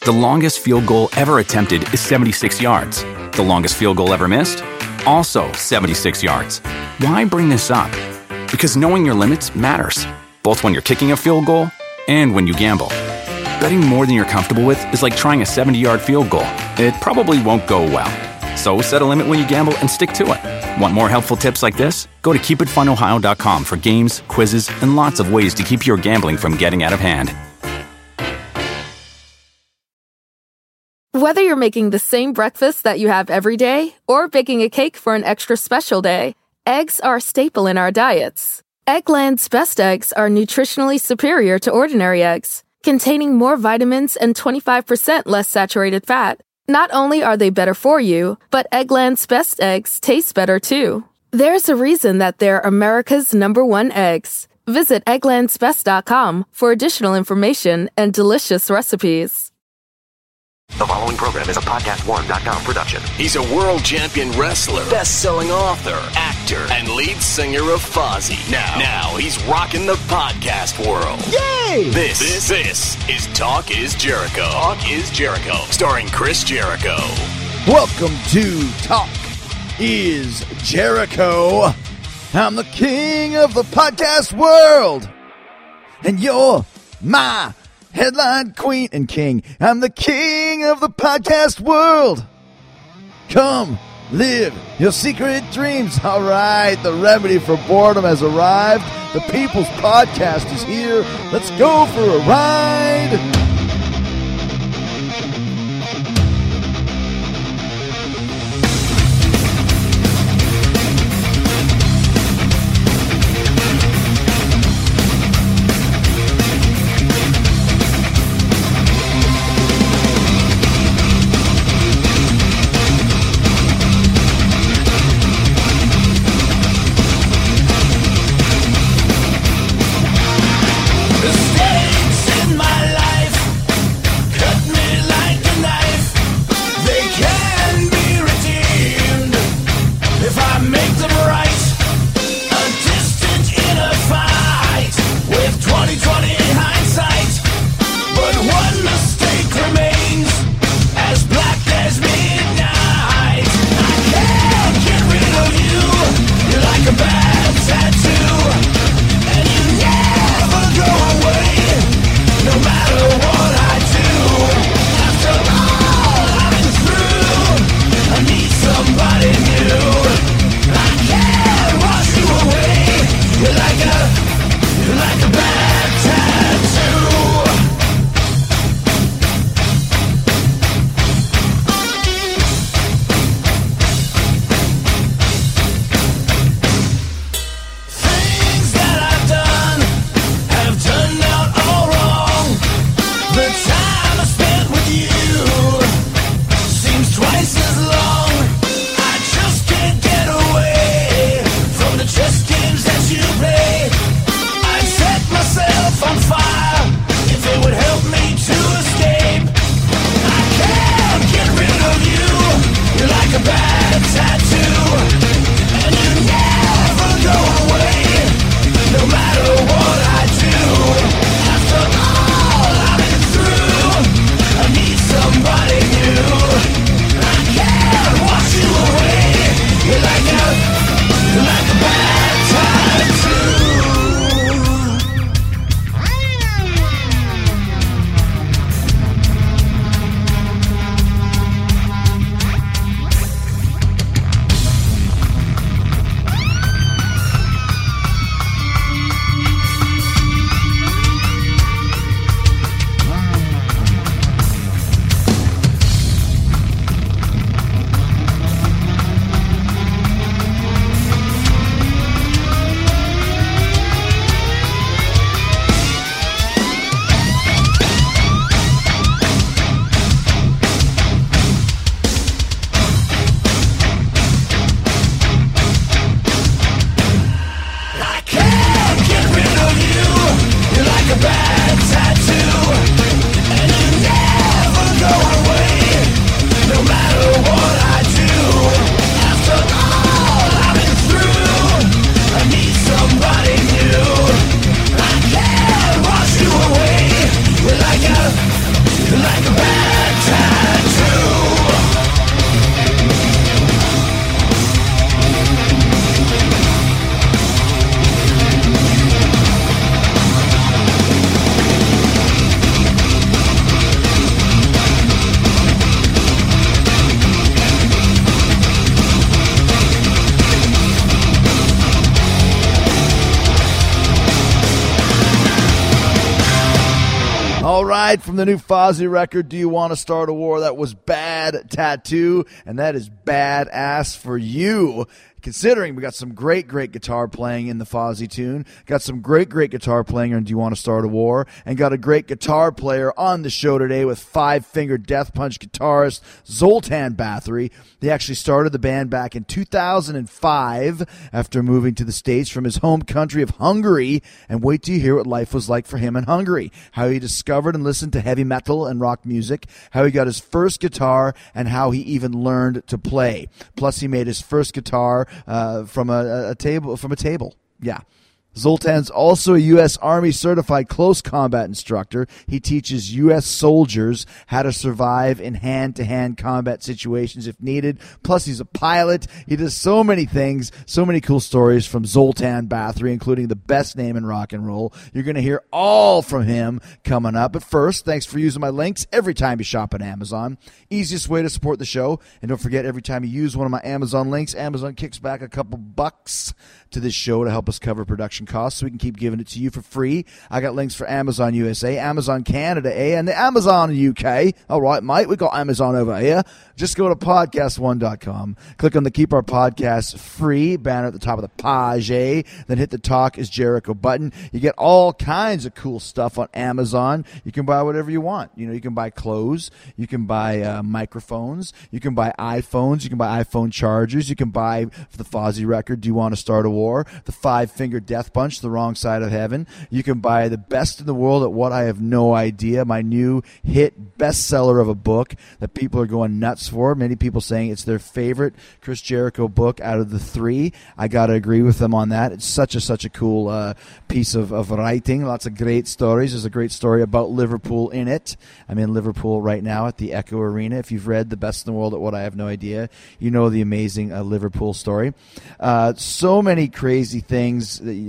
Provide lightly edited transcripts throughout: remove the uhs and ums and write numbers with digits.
The longest field goal ever attempted is 76 yards. The longest field goal ever missed? Also 76 yards. Why bring this up? Because knowing your limits matters, both when you're kicking a field goal and when you gamble. Betting more than you're comfortable with is like trying a 70-yard field goal. It probably won't go well. So set a limit when you gamble and stick to it. Want more helpful tips like this? Go to keepitfunohio.com for games, quizzes, and lots of ways to keep your gambling from getting out of hand. Whether you're making the same breakfast that you have every day or baking a cake for an extra special day, eggs are a staple in our diets. Eggland's best eggs are nutritionally superior to ordinary eggs, containing more vitamins and 25% less saturated fat. Not only are they better for you, but Eggland's best eggs taste better too. There's a reason that they're America's #1 eggs. Visit egglandsbest.com for additional information and delicious recipes. The following program is a PodcastOne.com production. He's a world champion wrestler, best-selling author, actor, and lead singer of Fozzy. Now he's rocking the podcast world. Yay! This is Talk is Jericho. Talk is Jericho, starring Chris Jericho. Welcome to Talk is Jericho. I'm the king of the podcast world, and you're my headline queen and king. I'm the king of the podcast world. Come live your secret dreams. All right, the remedy for boredom has arrived. The People's Podcast is here. Let's go for a ride. Mistakes in my life right, from the new Fozzy record, Do You Want to Start a War? That was Bad Tattoo, and that is badass for you. Considering we got some great guitar playing in the Fozzy tune, got some great guitar playing on Do You Want to Start a War, and got a great guitar player on the show today with Five Finger Death Punch guitarist Zoltan Bathory. He actually started the band back in 2005 after moving to the States from his home country of Hungary, and wait till you hear what life was like for him in Hungary, how he discovered and listened to heavy metal and rock music, how he got his first guitar, and how he even learned to play. Plus, he made his first guitar from a table. Yeah. Zoltan's also a U.S. Army certified close combat instructor. He teaches U.S. soldiers how to survive in hand-to-hand combat situations if needed. Plus, he's a pilot. He does so many things, so many cool stories from Zoltan Bathory, including the best name in rock and roll. You're going to hear all from him coming up. But first, thanks for using my links every time you shop at Amazon. Easiest way to support the show. And don't forget, every time you use one of my Amazon links, Amazon kicks back a couple bucks to this show to help us cover production costs so we can keep giving it to you for free. I got links for Amazon USA, Amazon Canada, and the Amazon UK. All right, mate, we got Amazon over here. Just go to podcast1.com, click on the Keep Our Podcast Free banner at the top of the page, then hit the Talk is Jericho button. You get all kinds of cool stuff on Amazon. You can buy whatever you want. You know, you can buy clothes, you can buy microphones, you can buy iPhones, you can buy iPhone chargers, you can buy the Fozzy record, Do You Want to Start a War? The Five Finger Death Punch, The Wrong Side of Heaven. You can buy the best in the world at What I Have No Idea, my new hit bestseller of a book that people are going nuts for. Many people saying it's their favorite Chris Jericho book out of the three. I got to agree with them on that. It's such a cool piece of writing. Lots of great stories. There's a great story about Liverpool in it. I'm in Liverpool right now at the Echo Arena. If you've read The Best in the World at What I Have No Idea, you know the amazing Liverpool story. So many crazy things that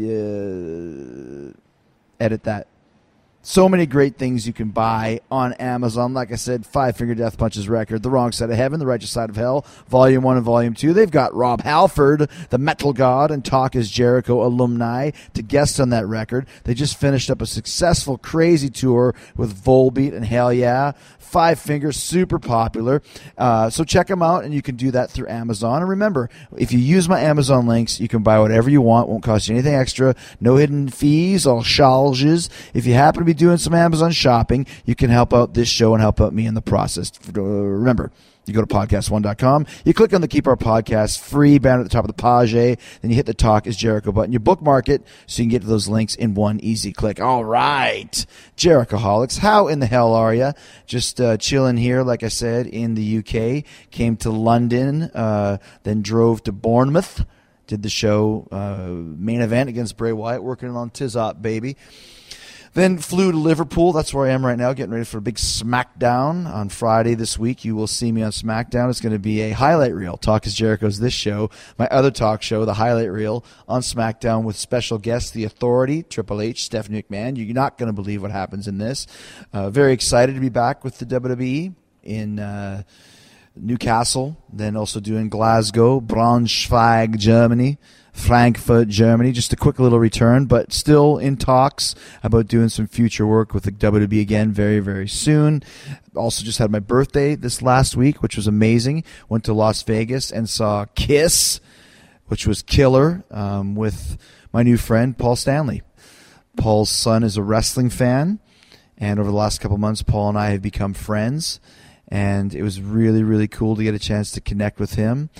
edit that. So many great things you can buy on Amazon. Like I said, Five Finger Death Punch's record, The Wrong Side of Heaven, The Righteous Side of Hell, Volume 1 and Volume 2. They've got Rob Halford, the Metal God and Talk is Jericho alumni, to guest on that record. They just finished up a successful, crazy tour with Volbeat and Hell Yeah. Five Fingers, super popular. So check them out, and you can do that through Amazon. And remember, if you use my Amazon links, you can buy whatever you want. Won't cost you anything extra. No hidden fees, all charges. If you happen to be doing some Amazon shopping, you can help out this show and help out me in the process. Remember, you go to podcast1.com, you click on the Keep Our Podcast Free banner at the top of the page, then you hit the Talk is Jericho button. You bookmark it so you can get to those links in one easy click. All right, Jerichoholics, how in the hell are you? Just chilling here, like I said, in the UK. Came to London, then drove to Bournemouth, did the show, main event against Bray Wyatt, working on Tizop, baby. Then flew to Liverpool. That's where I am right now, getting ready for a big SmackDown on Friday this week. You will see me on SmackDown. It's going to be a highlight reel. Talk is Jericho's this show. My other talk show, the highlight reel, on SmackDown with special guests, The Authority, Triple H, Stephanie McMahon. You're not going to believe what happens in this. Very excited to be back with the WWE in Newcastle, then also doing Glasgow, Braunschweig, Germany, Frankfurt, Germany. Just a quick little return, but still in talks about doing some future work with the WWE again very, very soon. Also just had my birthday this last week, which was amazing. Went to Las Vegas and saw Kiss, which was killer, with my new friend, Paul Stanley. Paul's son is a wrestling fan, and over the last couple months, Paul and I have become friends, and it was really, really cool to get a chance to connect with him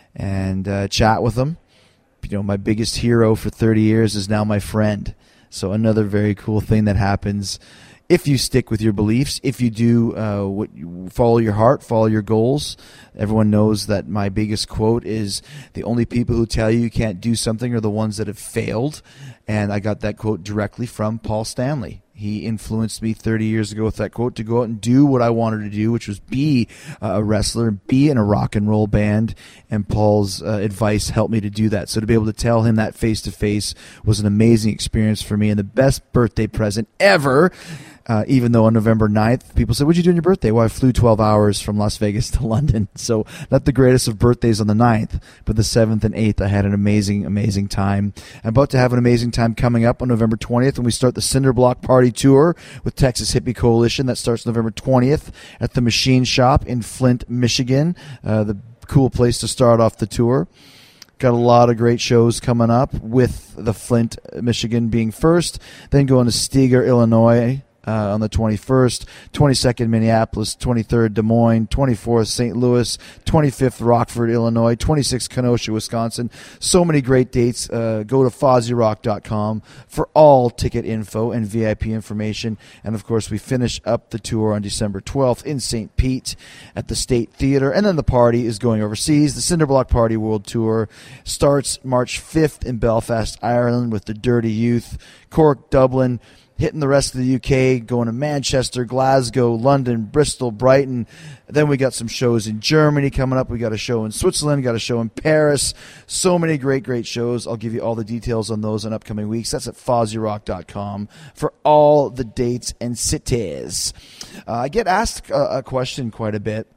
and chat with him. You know, my biggest hero for 30 years is now my friend. So another very cool thing that happens if you stick with your beliefs, if you do follow your heart, follow your goals. Everyone knows that my biggest quote is, the only people who tell you can't do something are the ones that have failed. And I got that quote directly from Paul Stanley. He influenced me 30 years ago with that quote to go out and do what I wanted to do, which was be a wrestler, be in a rock and roll band. And Paul's advice helped me to do that. So to be able to tell him that face to face was an amazing experience for me, and the best birthday present ever. Even though on November 9th, people said, what'd you do on your birthday? Well, I flew 12 hours from Las Vegas to London. So not the greatest of birthdays on the 9th, but the 7th and 8th, I had an amazing, amazing time. I'm about to have an amazing time coming up on November 20th when we start the Cinderblock Party Tour with Texas Hippie Coalition. That starts November 20th at the Machine Shop in Flint, Michigan. The cool place to start off the tour. Got a lot of great shows coming up, with the Flint, Michigan being first, then going to Steger, Illinois, on the 21st, 22nd Minneapolis, 23rd Des Moines, 24th St. Louis, 25th Rockford, Illinois, 26th Kenosha, Wisconsin. So many great dates. Go to FozzyRock.com for all ticket info and VIP information. And, of course, we finish up the tour on December 12th in St. Pete at the State Theater. And then the party is going overseas. The Cinderblock Party World Tour starts March 5th in Belfast, Ireland with the Dirty Youth, Cork, Dublin, hitting the rest of the UK, going to Manchester, Glasgow, London, Bristol, Brighton. Then we got some shows in Germany coming up. We got a show in Switzerland, got a show in Paris. So many great, great shows. I'll give you all the details on those in upcoming weeks. That's at FozzyRock.com for all the dates and cities. I get asked a question quite a bit.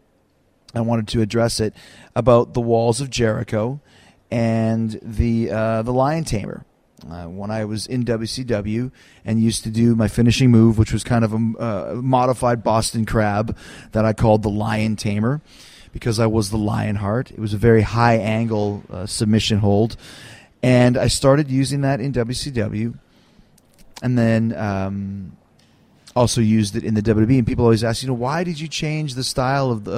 I wanted to address it about the Walls of Jericho and the Lion Tamer. When I was in WCW and used to do my finishing move, which was kind of a modified Boston Crab that I called the Lion Tamer because I was the Lionheart. It was a very high angle submission hold. And I started using that in WCW and then also used it in the WWE. And people always ask, why did you change the style of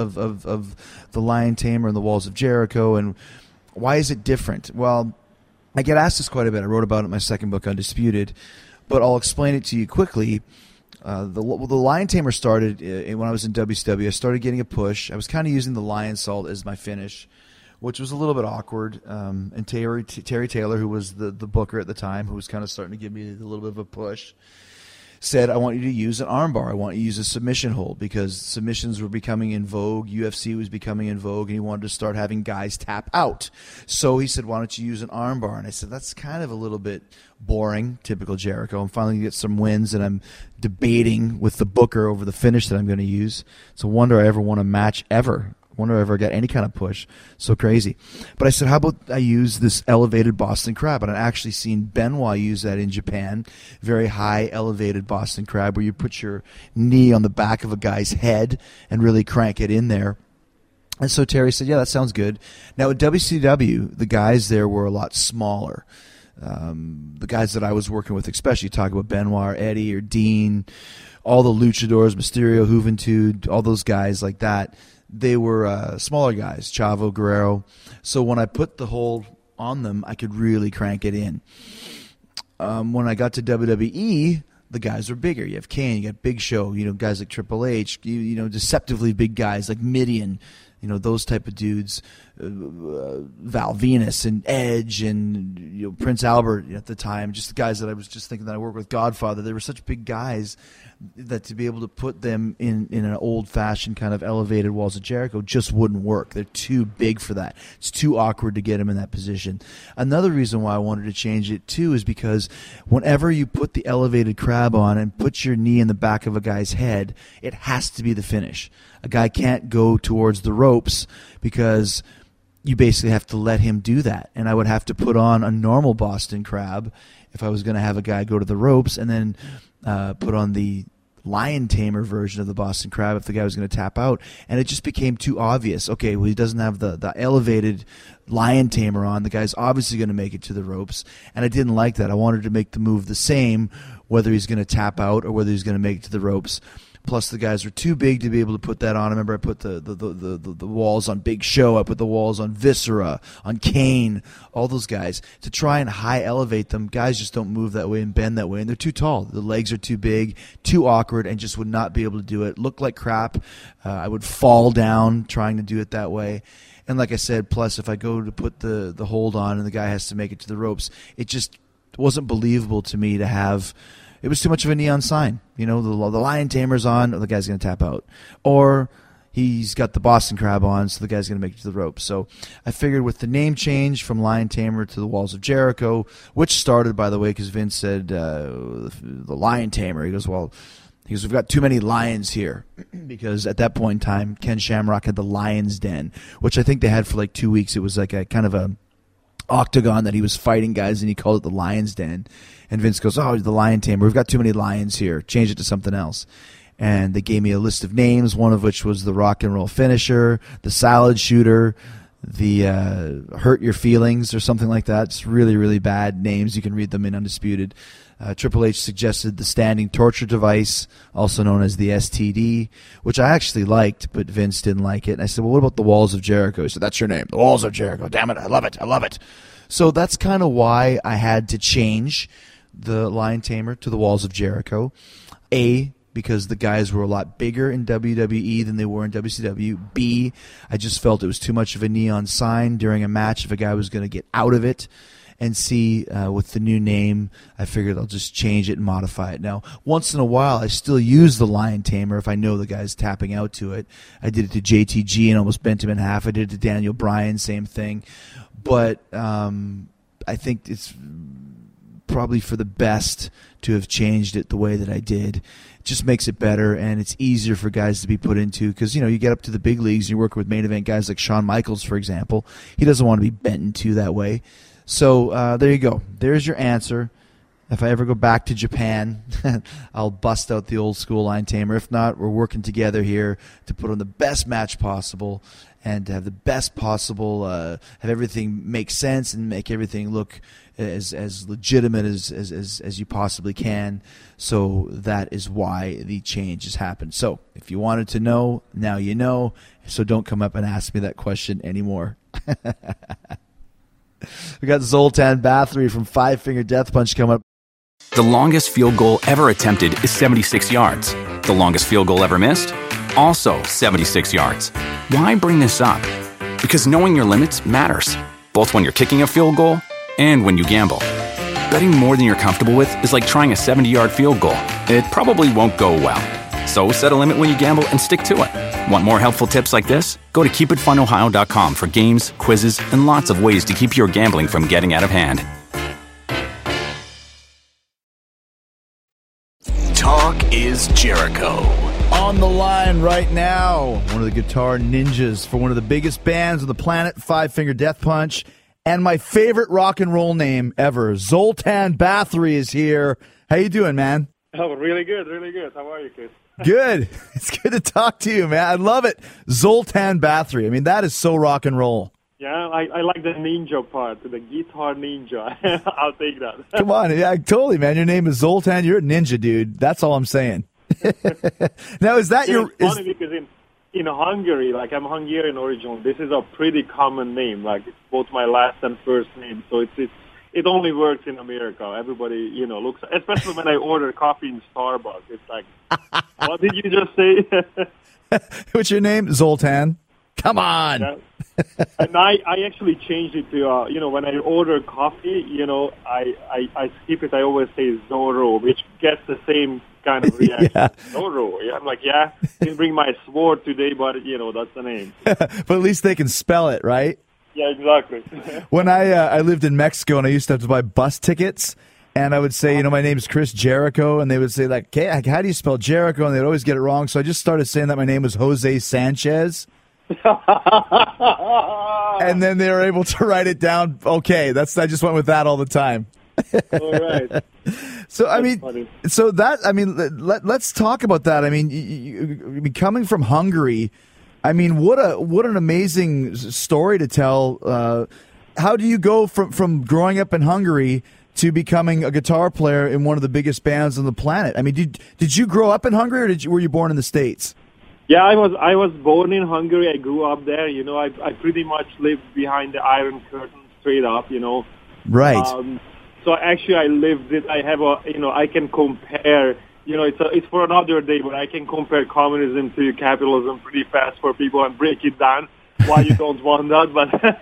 the Lion Tamer and the Walls of Jericho, and why is it different? Well, I get asked this quite a bit. I wrote about it in my second book, Undisputed, but I'll explain it to you quickly. The Lion Tamer started when I was in WCW. I started getting a push. I was kind of using the Lion Salt as my finish, which was a little bit awkward. And Terry Taylor, who was the booker at the time, who was kind of starting to give me a little bit of a push, said, I want you to use an armbar. I want you to use a submission hold because submissions were becoming in vogue. UFC was becoming in vogue, and he wanted to start having guys tap out. So he said, why don't you use an armbar? And I said, that's kind of a little bit boring, typical Jericho. I'm finally going to get some wins, and I'm debating with the booker over the finish that I'm going to use. It's a wonder I ever won a match ever. Wonder if I ever got any kind of push. So crazy. But I said, how about I use this elevated Boston Crab? And I'd actually seen Benoit use that in Japan. Very high elevated Boston Crab where you put your knee on the back of a guy's head and really crank it in there. And so Terry said, yeah, that sounds good. Now at WCW, the guys there were a lot smaller. The guys that I was working with, especially talk about Benoit or Eddie or Dean, all the luchadors, Mysterio, Juventud, all those guys like that. They were smaller guys, Chavo, Guerrero. So when I put the hold on them, I could really crank it in. When I got to WWE, the guys were bigger. You have Kane, you got Big Show, guys like Triple H, deceptively big guys like Mideon, those type of dudes, Val Venus and Edge and Prince Albert at the time, just the guys that I was just thinking that I worked with, Godfather. They were such big guys that to be able to put them in an old-fashioned kind of elevated Walls of Jericho just wouldn't work. They're too big for that. It's too awkward to get them in that position. Another reason why I wanted to change it, too, is because whenever you put the elevated crab on and put your knee in the back of a guy's head, it has to be the finish. A guy can't go towards the ropes because you basically have to let him do that. And I would have to put on a normal Boston Crab if I was going to have a guy go to the ropes, and then put on the Lion Tamer version of the Boston Crab if the guy was going to tap out. And it just became too obvious. Okay, well, he doesn't have the elevated Lion Tamer on. The guy's obviously going to make it to the ropes. And I didn't like that. I wanted to make the move the same, whether he's going to tap out or whether he's going to make it to the ropes. Plus, the guys were too big to be able to put that on. I remember I put the walls on Big Show. I put the walls on Viscera, on Kane, all those guys. To try and high elevate them, guys just don't move that way and bend that way. And they're too tall. The legs are too big, too awkward, and just would not be able to do it. Looked like crap. I would fall down trying to do it that way. And like I said, plus if I go to put the hold on and the guy has to make it to the ropes, it just wasn't believable to me to have... It was too much of a neon sign. The Lion Tamer's on, the guy's going to tap out. Or he's got the Boston Crab on, so the guy's going to make it to the ropes. So I figured with the name change from Lion Tamer to the Walls of Jericho, which started, by the way, because Vince said the Lion Tamer. He goes, well, He goes, we've got too many lions here. Because at that point in time, Ken Shamrock had the Lion's Den, which I think they had for like 2 weeks. It was like a kind of a octagon that he was fighting guys, and he called it the Lion's Den. And Vince goes, oh, the Lion Tamer. We've got too many lions here. Change it to something else. And they gave me a list of names, one of which was the Rock and Roll Finisher, the Salad Shooter, the Hurt Your Feelings or something like that. It's really, really bad names. You can read them in Undisputed. Triple H suggested the Standing Torture Device, also known as the STD, which I actually liked, but Vince didn't like it. And I said, well, what about the Walls of Jericho? He said, that's your name, the Walls of Jericho. Damn it, I love it, I love it. So that's kind of why I had to change the Lion Tamer to the Walls of Jericho. A, because the guys were a lot bigger in WWE than they were in WCW. B, I just felt it was too much of a neon sign during a match if a guy was going to get out of it. And C, with the new name, I figured I'll just change it and modify it. Now, once in a while, I still use the Lion Tamer if I know the guy's tapping out to it. I did it to JTG and almost bent him in half. I did it to Daniel Bryan, same thing. But I think it's probably for the best to have changed it the way that I did. It just makes it better, and it's easier for guys to be put into because, you get up to the big leagues and you work with main event guys like Shawn Michaels, for example. He doesn't want to be bent into that way. So there you go. There's your answer. If I ever go back to Japan, I'll bust out the old school Lion Tamer. If not, we're working together here to put on the best match possible and to have the best possible, have everything make sense and make everything look as legitimate as you possibly can. So that is why the change has happened. So if you wanted to know, now you know. So don't come up and ask me that question anymore. We got Zoltan Bathory from Five Finger Death Punch coming up. The longest field goal ever attempted is 76 yards. The longest field goal ever missed? Also 76 yards. Why bring this up? Because knowing your limits matters, both when you're kicking a field goal and when you gamble. Betting more than you're comfortable with is like trying a 70-yard field goal. It probably won't go well. So set a limit when you gamble and stick to it. Want more helpful tips like this? Go to keepitfunohio.com for games, quizzes, and lots of ways to keep your gambling from getting out of hand. Talk is Jericho. On the line right now, one of the guitar ninjas for one of the biggest bands on the planet, Five Finger Death Punch, and my favorite rock and roll name ever, Zoltan Bathory is here. How you doing, man? Oh, really good, really good. How are you, Chris? Good. It's good to talk to you, man. I love it. Zoltan Bathory. I mean, that is so rock and roll. Yeah, I like the ninja part, the guitar ninja. I'll take that. Come on. Yeah, totally, man. Your name is Zoltan. You're a ninja, dude. That's all I'm saying. Now, is that your... It's funny because in Hungary, like I'm Hungarian original, this is a pretty common name. Like it's both my last and first name. So it only works in America. Everybody, looks, especially when I order coffee in Starbucks. It's like, what did you just say? What's your name? Zoltan. Come on. Yeah. And I actually changed it to, when I order coffee, I skip it. I always say Zorro, which gets the same kind of reaction. Yeah. Zorro. Yeah, I'm like, didn't bring my sword today, but, that's the name. But at least they can spell it, right? Yeah, exactly. When I lived in Mexico and I used to have to buy bus tickets, and I would say, my name's Chris Jericho, and they would say, like, hey, how do you spell Jericho? And they'd always get it wrong. So I just started saying that my name was Jose Sanchez. And then they were able to write it down. Okay, I just went with that all the time. All right. So let's talk about that. I mean, you coming from Hungary, I mean, what an amazing story to tell. How do you go from growing up in Hungary to becoming a guitar player in one of the biggest bands on the planet? I mean, did you grow up in Hungary, or were you born in the States? Yeah, I was born in Hungary. I grew up there. I pretty much lived behind the Iron Curtain, straight up. Right. So actually, I lived it. I have I can compare. It's for another day, but I can compare communism to capitalism pretty fast for people and break it down. Why you don't want that,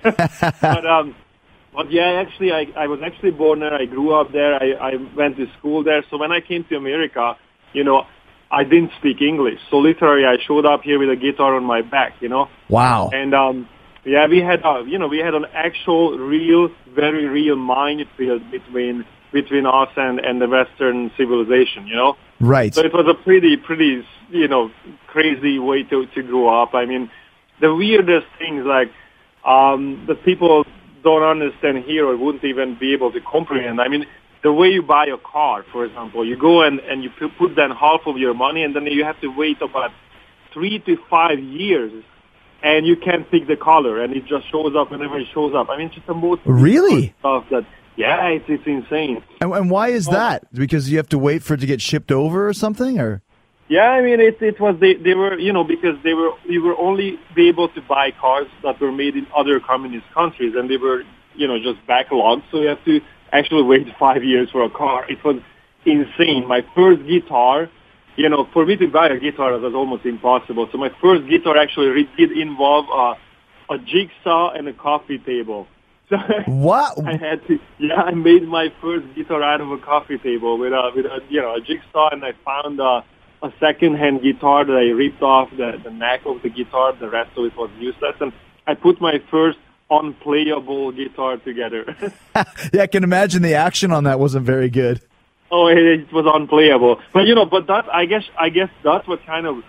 but yeah, actually, I was actually born there. I grew up there. I went to school there. So when I came to America, I didn't speak English. So literally, I showed up here with a guitar on my back. Wow. And we had an actual, real, very real minefield between us and the Western civilization. Right. So it was a pretty, crazy way to grow up. I mean, the weirdest things like that people don't understand here or wouldn't even be able to comprehend. I mean, the way you buy a car, for example, you go and you put down half of your money, and then you have to wait about 3 to 5 years, and you can't pick the color, and it just shows up whenever it shows up. I mean, just the most Really? stuff that, yeah, it's insane. And why is that? Because you have to wait for it to get shipped over or something, or? Yeah, I mean, it was they were, because you were only be able to buy cars that were made in other communist countries, and they were, just backlogged, so you have to actually wait 5 years for a car. It was insane. My first guitar, for me to buy a guitar was almost impossible. So my first guitar actually did involve a jigsaw and a coffee table. So What? I made my first guitar out of a coffee table with a jigsaw, and I found a second-hand guitar that I ripped off the neck of the guitar. The rest of it was useless, and I put my first unplayable guitar together. Yeah, I can imagine the action on that wasn't very good. Oh, it was unplayable. But that I guess that's what kind of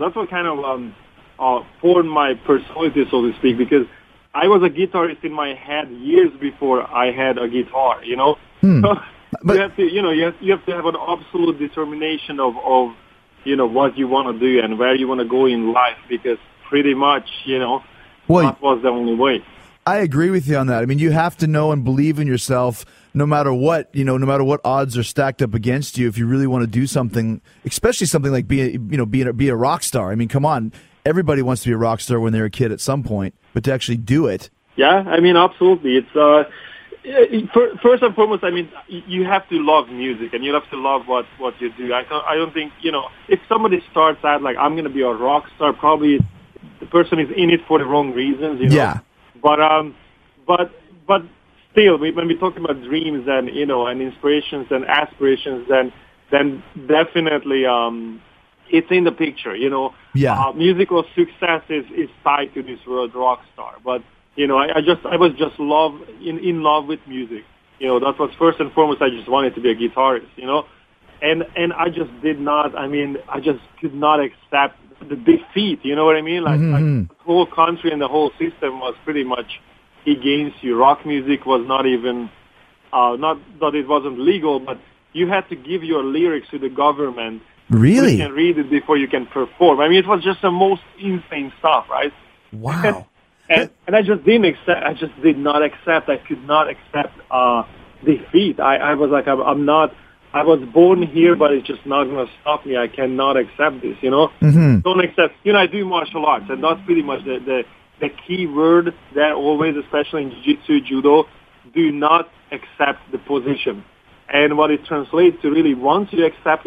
formed my personality, so to speak, because I was a guitarist in my head years before I had a guitar. So But you have to have an absolute determination of what you want to do and where you want to go in life, because pretty much Well, that was the only way. I agree with you on that. I mean, you have to know and believe in yourself no matter what, no matter what odds are stacked up against you. If you really want to do something, especially something like be a rock star. I mean, come on. Everybody wants to be a rock star when they're a kid at some point, but to actually do it. Yeah, I mean, absolutely. It's first and foremost, I mean, you have to love music and you have to love what you do. I don't think, if somebody starts out like, I'm going to be a rock star, probably the person is in it for the wrong reasons, Yeah. But still, when we talk about dreams and and inspirations and aspirations, then definitely it's in the picture. Yeah. Musical success is tied to this word rock star. But I was just in love with music. That was first and foremost. I just wanted to be a guitarist. And I just did not. I mean, I just could not accept the defeat. You know what I mean? Like the whole country and the whole system was pretty much against you. Rock music was not even, not that it wasn't legal, but you had to give your lyrics to the government. Really? So you can read it before you can perform. I mean, it was just the most insane stuff, right? Wow. and I just didn't accept. I just did not accept. I could not accept defeat. I was like, I'm not. I was born here, but it's just not going to stop me. I cannot accept this. Don't accept. I do martial arts, and that's pretty much the key word there always, especially in jiu-jitsu, judo. Do not accept the position. And what it translates to really, once you accept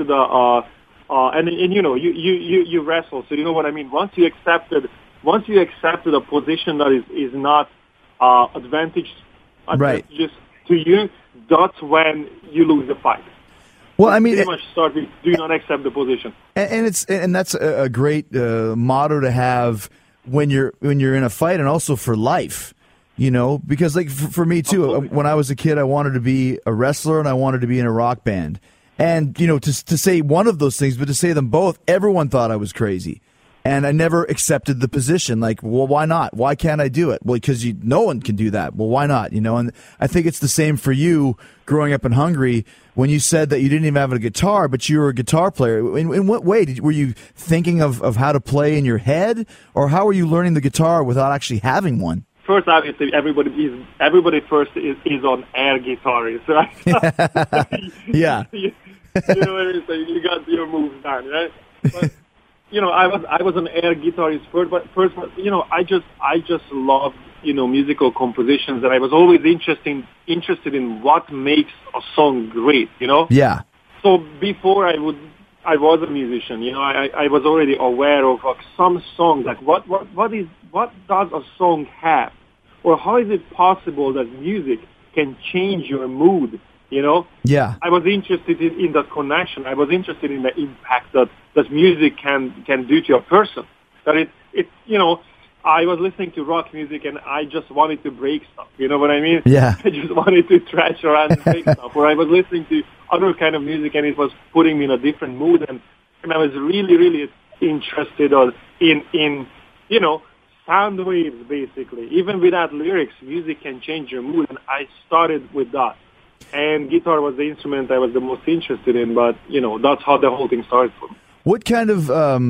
you wrestle, so you know what I mean. Once you accepted a position that is not advantageous to you, that's when you lose the fight. Well, I mean, pretty much start with do not accept the position. And that's a great motto to have when you're in a fight, and also for life. Because like for me too, when I was a kid, I wanted to be a wrestler and I wanted to be in a rock band. And to say one of those things, but to say them both, everyone thought I was crazy. And I never accepted the position. Like, well, why not? Why can't I do it? Well, because no one can do that. Well, why not? And I think it's the same for you growing up in Hungary when you said that you didn't even have a guitar, but you were a guitar player. In what way? Were you thinking of how to play in your head? Or how were you learning the guitar without actually having one? First, obviously, everybody first is on air guitarist, right? Yeah. You know what I mean? So you got your moves down, right? But, I was an air guitarist first, but I just loved, musical compositions, and I was always interested in what makes a song great, Yeah. So before I was a musician, I was already aware of some songs, like what does a song have? Or how is it possible that music can change your mood, Yeah. I was interested in that connection. I was interested in the impact that music can do to a person. That I was listening to rock music and I just wanted to break stuff. You know what I mean? Yeah. I just wanted to thrash around and break stuff. Or I was listening to other kind of music, and it was putting me in a different mood. And I was really, really interested in sound waves, basically. Even without lyrics, music can change your mood, and I started with that. And guitar was the instrument I was the most interested in, but, that's how the whole thing started for me. What kind of,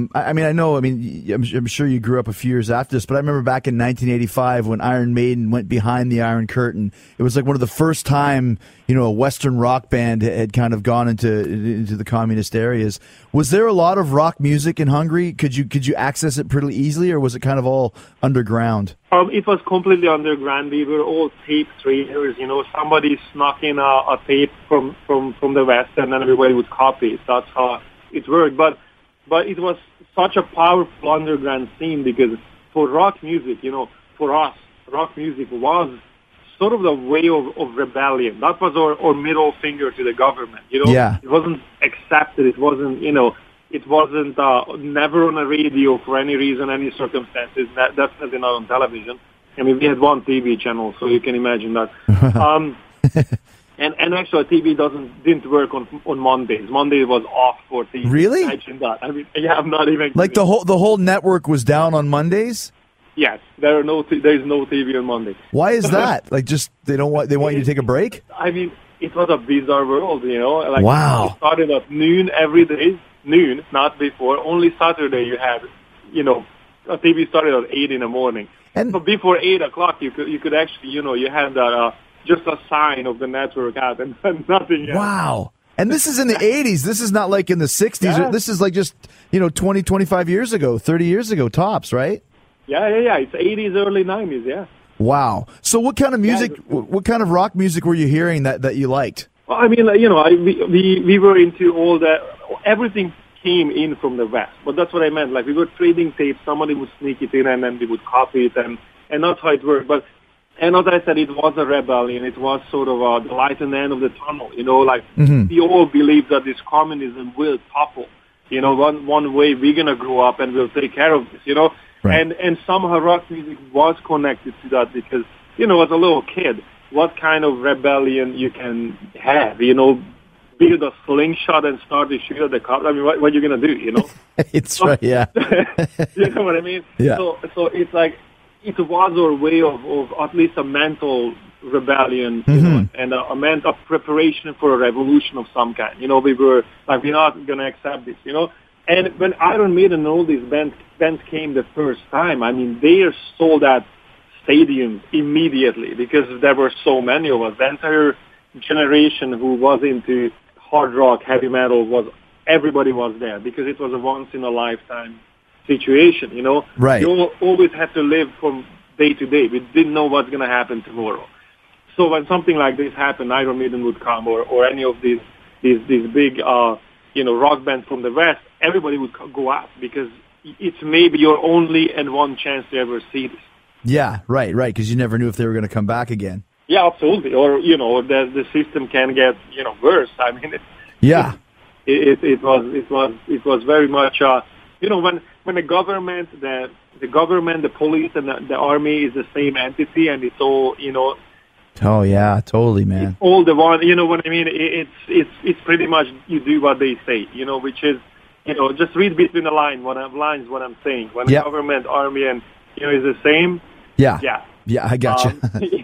I'm sure you grew up a few years after this, but I remember back in 1985 when Iron Maiden went behind the Iron Curtain. It was like one of the first time, a Western rock band had kind of gone into the communist areas. Was there a lot of rock music in Hungary? Could you access it pretty easily, or was it kind of all underground? It was completely underground. We were all tape traders. Somebody snuck in a tape from the West, and then everybody would copy it. That's how it worked. But it was such a powerful underground scene, because for rock music, for us, rock music was sort of the way of rebellion. That was our middle finger to the government. Yeah. It wasn't accepted. It wasn't, it wasn't never on a radio for any reason, any circumstances. Definitely not on television. I mean, we had one TV channel, so you can imagine that. And actually, TV didn't work on Mondays. Monday was off for TV. Really? Imagine that. I mean, yeah, I'm not even like the whole network was down on Mondays. Yes, there is no TV on Monday. Why is that? Like, just they want you to take a break? I mean, it was a bizarre world, Like, wow. It started at noon every day, not before. Only Saturday you had, a TV started at 8 in the morning. And so before 8 o'clock, you could actually, you had that. Just a sign of the network out and nothing else. Wow. And this is in the 80s. This is not like in the 60s. Yeah. This is like just, 20, 25 years ago, 30 years ago, tops, right? Yeah. It's 80s, early 90s, yeah. Wow. So what kind of music, what kind of rock music were you hearing that you liked? Well, I mean, we were into all that. Everything came in from the West. But that's what I meant. Like, we were trading tapes. Somebody would sneak it in, and then we would copy it, and that's how it worked. But and as I said, it was a rebellion. It was sort of the light in the end of the tunnel. We all believe that this communism will topple. One way we're going to grow up and we'll take care of this, Right. And somehow rock music was connected to that because, as a little kid, what kind of rebellion you can have, build a slingshot and start to shoot at the cops. I mean, what are you going to do, It's right, yeah. You know what I mean? Yeah. So it's like, it was our way of at least a mental rebellion, and a mental preparation for a revolution of some kind. We were like, we're not going to accept this, And when Iron Maiden and all these bands came the first time, I mean, they sold out stadiums immediately because there were so many of us. The entire generation who was into hard rock, heavy metal, everybody was there because it was a once in a lifetime situation, Right. You always had to live from day to day. We didn't know what's going to happen tomorrow. So when something like this happened, Iron Maiden would come, or any of these big, rock bands from the West, everybody would go out because it's maybe your only and one chance to ever see this. Yeah, right, because you never knew if they were going to come back again. Yeah, absolutely. Or, the system can get, worse. I mean, it was very much, when the government, the police, and the army is the same entity, and it's all, Oh yeah, totally, man. It's all the one, what I mean? It's pretty much you do what they say, which is, just read between the lines what I'm saying. When the government, army, and is the same. Yeah. Yeah, I gotcha.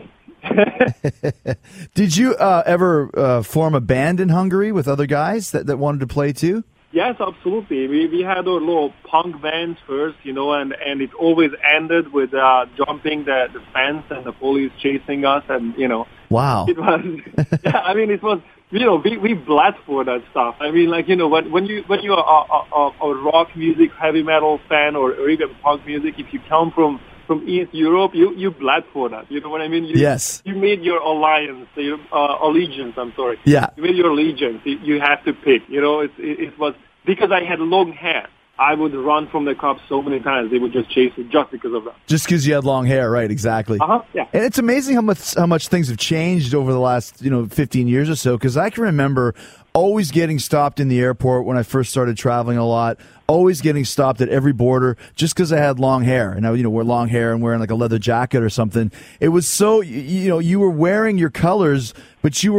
Did you ever form a band in Hungary with other guys that wanted to play too? Yes, absolutely. We had our little punk bands first, and it always ended with jumping the fence and the police chasing us, and Wow. It was, I mean, it was, we bled for that stuff. I mean, like, when you're a rock music, heavy metal fan, or even punk music, if you come from East Europe, you bled for that. You know what I mean? Yes. You made your allegiance. I'm sorry. Yeah. You made your allegiance. You have to pick. It was because I had long hair. I would run from the cops so many times. They would just chase me just because of that. Just because you had long hair, right? Exactly. Yeah. And it's amazing how much things have changed over the last 15 years or so. Because I can remember always getting stopped in the airport when I first started traveling a lot. Always getting stopped at every border just because I had long hair, and I wear long hair and wearing like a leather jacket or something. It was so you were wearing your colors, but you were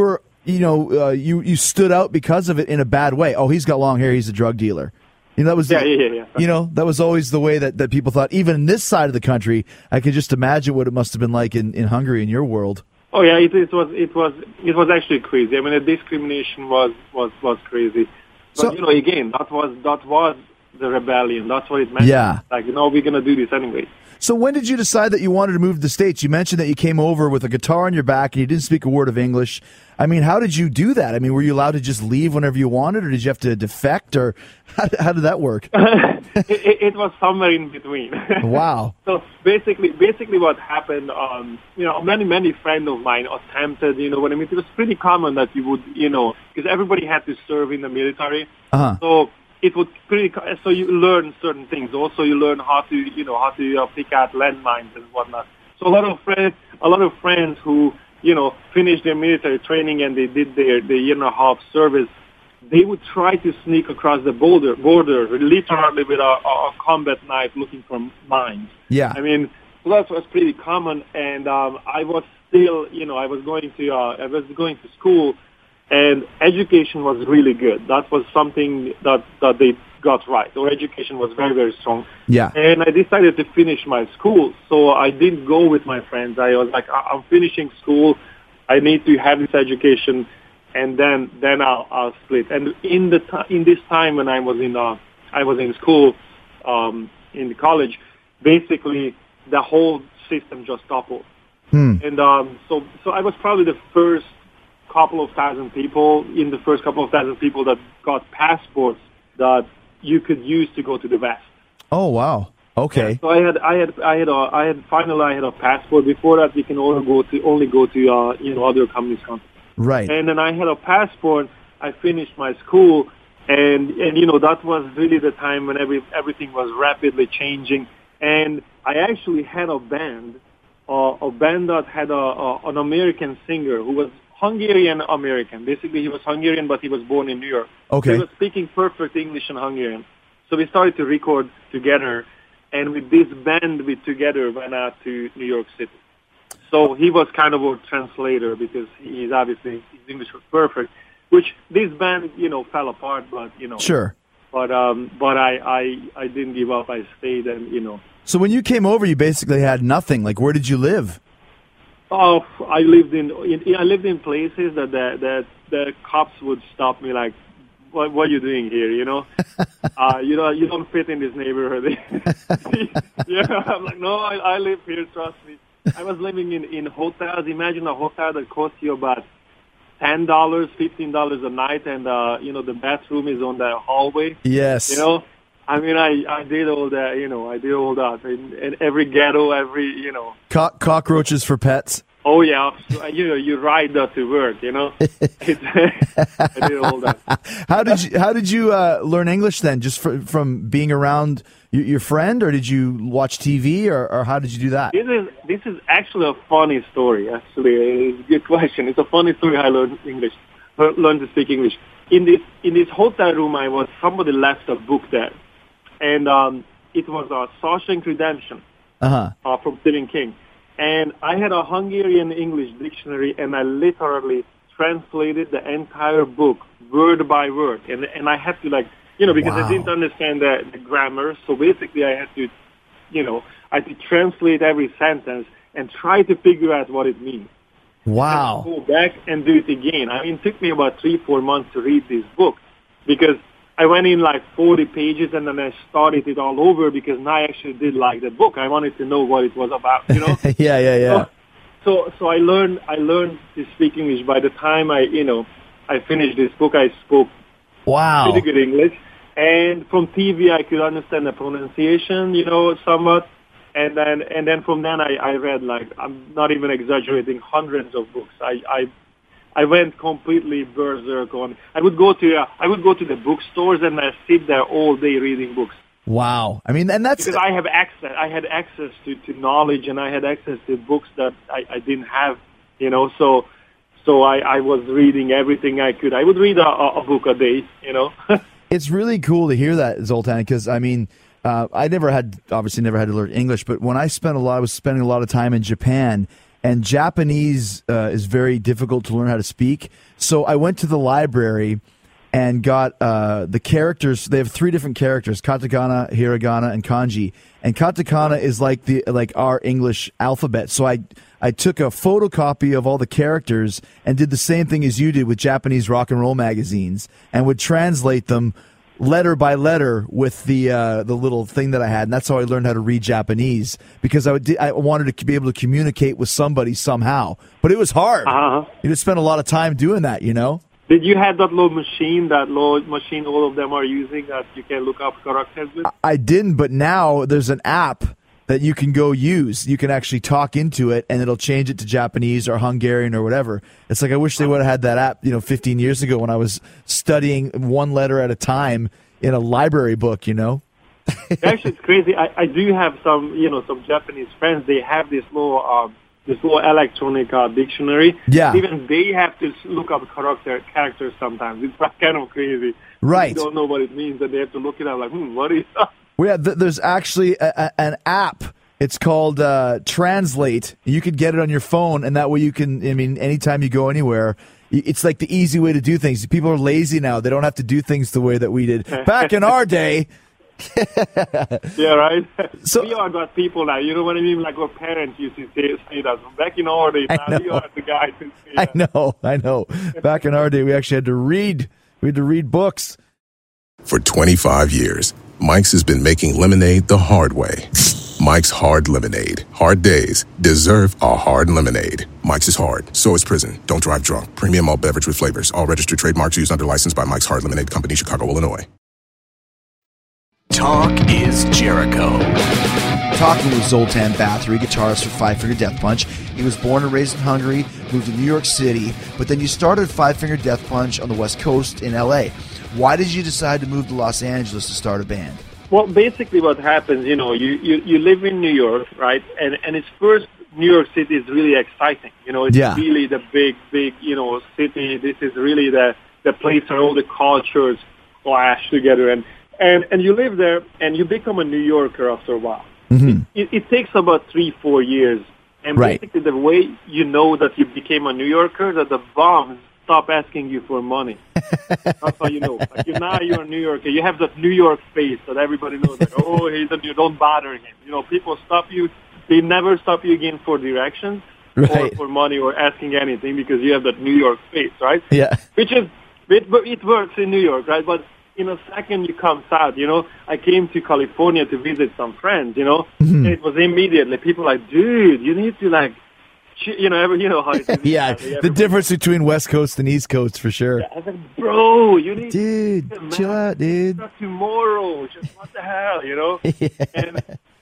you stood out because of it in a bad way. Oh, he's got long hair. He's a drug dealer. That was that was always the way that people thought. Even in this side of the country, I could just imagine what it must have been like in Hungary in your world. Oh yeah, it was actually crazy. I mean, the discrimination was crazy. But So- again, that was the rebellion. That's what it meant. Yeah. Like, we're gonna do this anyway. So when did you decide that you wanted to move to the States? You mentioned that you came over with a guitar on your back and you didn't speak a word of English. I mean, how did you do that? I mean, were you allowed to just leave whenever you wanted, or did you have to defect, or how did that work? It was somewhere in between. Wow. So basically what happened, many friends of mine attempted, it was pretty common that you would, because everybody had to serve in the military. Uh-huh. So it would so you learn certain things. Also, you learn how to pick out landmines and whatnot. So a lot of friends who, finished their military training and they did their year and a half service, they would try to sneak across the border literally with a combat knife looking for mines. Yeah. I mean, so that was pretty common. And I was still, I was going to school, and education was really good. That was something that they got right. Our education was very, very strong. Yeah. And I decided to finish my school, so I didn't go with my friends. I was like, I'm finishing school. I need to have this education, and then I'll split. And in this time when I was in school, in the college, basically the whole system just toppled. And so I was probably the first couple of thousand people that got passports that you could use to go to the West. Oh, wow. Okay. Yeah, so I had a passport. Before that, we can only go to other communist countries. Right. And then I had a passport. I finished my school, and that was really the time when everything was rapidly changing. And I actually had a band that had an American singer who was Hungarian American. Basically, he was Hungarian, but he was born in New York. Okay. He was speaking perfect English and Hungarian. So we started to record together, and with this band, we together went out to New York City. So he was kind of a translator because his English was perfect, which this band, fell apart, but, Sure. But I didn't give up. I stayed, and, So when you came over, you basically had nothing. Like, where did you live? Oh, I lived in places that the cops would stop me, like, what are you doing here? You don't fit in this neighborhood. Yeah, I'm like, no, I live here. Trust me. I was living in hotels. Imagine a hotel that costs you about $10, $15 a night, and the bathroom is on the hallway. Yes. I mean, I did all that, I did all that. And every ghetto, Cockroaches for pets. Oh, yeah. You ride that to work, I did all that. How did you learn English then? Just from being around your friend, or did you watch TV, or how did you do that? This is actually a funny story, actually. It's a good question. It's a funny story how I learned to speak English. In this hotel room, somebody left a book there. And it was a Shawshank Redemption from Stephen King. And I had a Hungarian English dictionary, and I literally translated the entire book word by word. And I had to, because I didn't understand the grammar. So basically I had to, translate every sentence and try to figure out what it means. Wow. And go back and do it again. I mean, it took me about 3-4 months to read this book because I went in 40 pages, and then I started it all over because I actually did like the book. I wanted to know what it was about, Yeah. So I learned to speak English. By the time I finished this book, I spoke pretty good English. And from TV, I could understand the pronunciation, somewhat. And then from then I read, I'm not even exaggerating, hundreds of books. I went completely berserk on. I would go to the bookstores and I sit there all day reading books. Wow. I mean, and that's because I have access. I had access to knowledge, and I had access to books that I didn't have. So I was reading everything I could. I would read a book a day. It's really cool to hear that, Zoltan, because I mean, I obviously never had to learn English, but when I was spending a lot of time in Japan. and Japanese is very difficult to learn how to speak. So I went to the library and got the characters. They have 3 different characters: katakana, hiragana, and kanji. And katakana is like our English alphabet. So I took a photocopy of all the characters and did the same thing as you did with Japanese rock and roll magazines, and would translate them letter by letter with the little thing that I had, and that's how I learned how to read Japanese, because I wanted to be able to communicate with somebody somehow. But it was hard. You just spent a lot of time doing that, you know. Did you have that little machine all of them are using that you can look up characters with? I didn't, but now there's an app that you can go use. You can actually talk into it, and it'll change it to Japanese or Hungarian or whatever. It's like I wish they would have had that app, 15 years ago when I was studying one letter at a time in a library book, Actually, it's crazy. I do have some Japanese friends. They have this little electronic dictionary. Yeah. Even they have to look up characters sometimes. It's kind of crazy. Right. You don't know what it means, and they have to look it up like, what is that? Well, yeah, there's actually an app. It's called Translate. You could get it on your phone, and that way you can, anytime you go anywhere, it's like the easy way to do things. People are lazy now. They don't have to do things the way that we did. Back in our day. Yeah, right? So, we are that people now. You know what I mean? Like our parents used to say that. Back in our day, now we are the guys who say that. I know. Back in our day, we actually had to read. We had to read books. For 25 years, Mike's has been making lemonade the hard way. Mike's Hard Lemonade. Hard days deserve a hard lemonade. Mike's is hard, so is prison. Don't drive drunk. Premium malt beverage with flavors. All registered trademarks used under license by Mike's Hard Lemonade Company, Chicago, Illinois. Talk is Jericho. Talking with Zoltan Bathory, guitarist for Five Finger Death Punch. He was born and raised in Hungary, moved to New York City, but then you started Five Finger Death Punch on the West Coast in L.A. Why did you decide to move to Los Angeles to start a band? Well, basically what happens, you live in New York, right? And it's first, New York City is really exciting. It's really the big, city. This is really the place where all the cultures clash together. And you live there, and you become a New Yorker after a while. Mm-hmm. It takes about 3-4 years. And basically the way you know that you became a New Yorker, that the bums stop asking you for money. That's how you know. Like now you're a New Yorker. You have that New York face that everybody knows. Like, oh, you don't bother him. People stop you. They never stop you again for directions or for money or asking anything because you have that New York face, right? Yeah. It works in New York, right? But in a second you come south, I came to California to visit some friends, mm-hmm. and it was immediately people like, dude, you need to how it is. Yeah, the difference between West Coast and East Coast for sure. Yeah, I was like, bro, you need to chill out, dude. Tomorrow, just what the hell, Yeah. And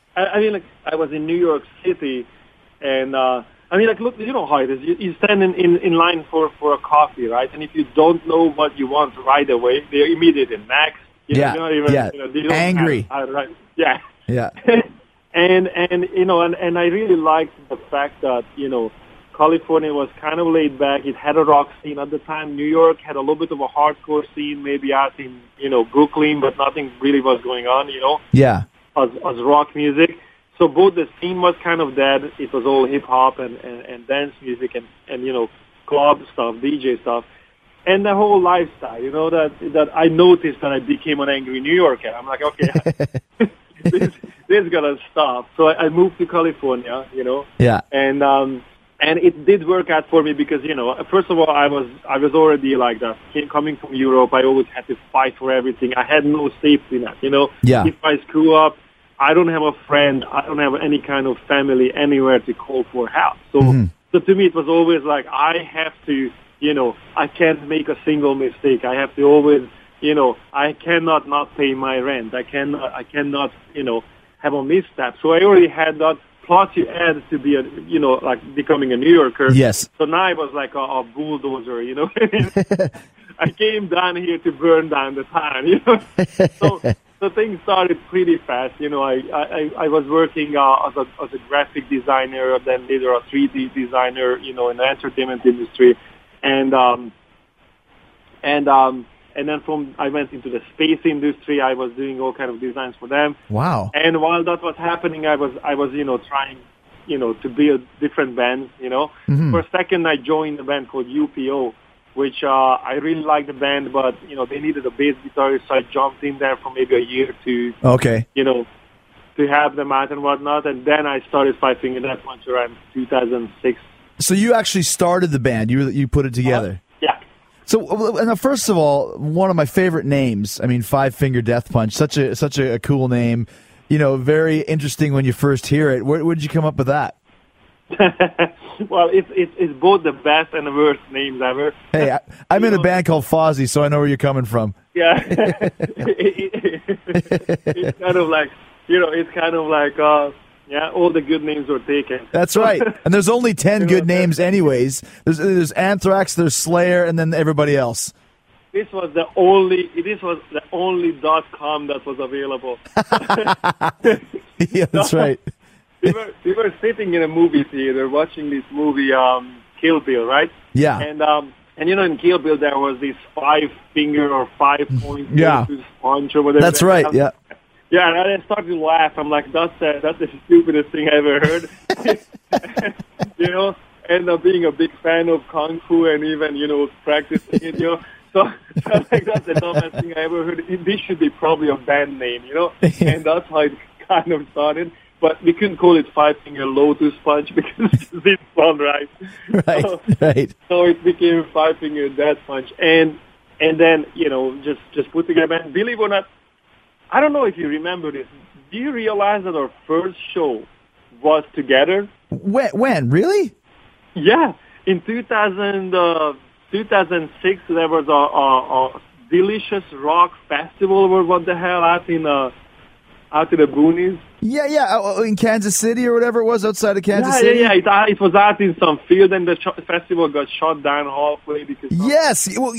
I was in New York City, and look, you know how it is. You stand in line for a coffee, right? And if you don't know what you want right away, they're immediately next. They don't angry. Right? Yeah. Yeah. And I really liked the fact that, California was kind of laid back. It had a rock scene at the time. New York had a little bit of a hardcore scene, maybe out in, Brooklyn, but nothing really was going on, Yeah. As rock music. So both the scene was kind of dead. It was all hip-hop and dance music and club stuff, DJ stuff. And the whole lifestyle, that I noticed that I became an angry New Yorker. I'm like, okay, this is gonna stop. So I moved to California, Yeah. And it did work out for me because, first of all, I was already like that. Coming from Europe, I always had to fight for everything. I had no safety net, Yeah. If I screw up, I don't have a friend. I don't have any kind of family anywhere to call for help. So, So to me, it was always like I have to, I can't make a single mistake. I have to always, I cannot not pay my rent. I cannot, have a misstep. So I already had that. Plus, you add to be becoming a New Yorker. Yes. So now I was like a bulldozer, I came down here to burn down the town, So things started pretty fast. I was working as a graphic designer, then later a 3D designer, in the entertainment industry, and then I went into the space industry. I was doing all kind of designs for them. Wow. And while that was happening, I was trying to build different bands, For a second, I joined a band called UPO, which I really liked the band, but, they needed a bass guitarist, so I jumped in there for maybe a year to, to have them out and whatnot. And then I started Five Finger Death Punch around 2006. So you actually started the band. You put it together. Yeah. So, and first of all, one of my favorite names. I mean, Five Finger Death Punch. Such a cool name. Very interesting when you first hear it. Where did you come up with that? Well, it's both the best and the worst names ever. Hey, I'm in a band called Fozzy, so I know where you're coming from. Yeah. It's kind of like, all the good names were taken. That's right. And there's only 10 good names anyways. There's Anthrax, there's Slayer, and then everybody else. This was the only .com that was available. Yeah, that's right. We were sitting in a movie theater watching this movie, Kill Bill, right? Yeah. And in Kill Bill there was this 5-finger or 5-point punch or whatever. That's right. Yeah. Yeah, and I started to laugh. I'm like, that's the stupidest thing I ever heard. End up being a big fan of Kung Fu and even, practicing it, So I'm like, that's the dumbest thing I ever heard. This should be probably a band name, And that's how it kind of started. But we couldn't call it Five Finger Lotus Punch because it didn't sound right. Right. So it became Five Finger Death Punch. And then, just put together. And believe it or not, I don't know if you remember this. Do you realize that our first show was together? When? Really? Yeah. In 2006, there was a Delicious Rock Festival or what the hell out in the boonies. Yeah. In Kansas City or whatever it was, outside of Kansas City? Yeah. It was out in some field, and the festival got shut down halfway because... Yes. Well,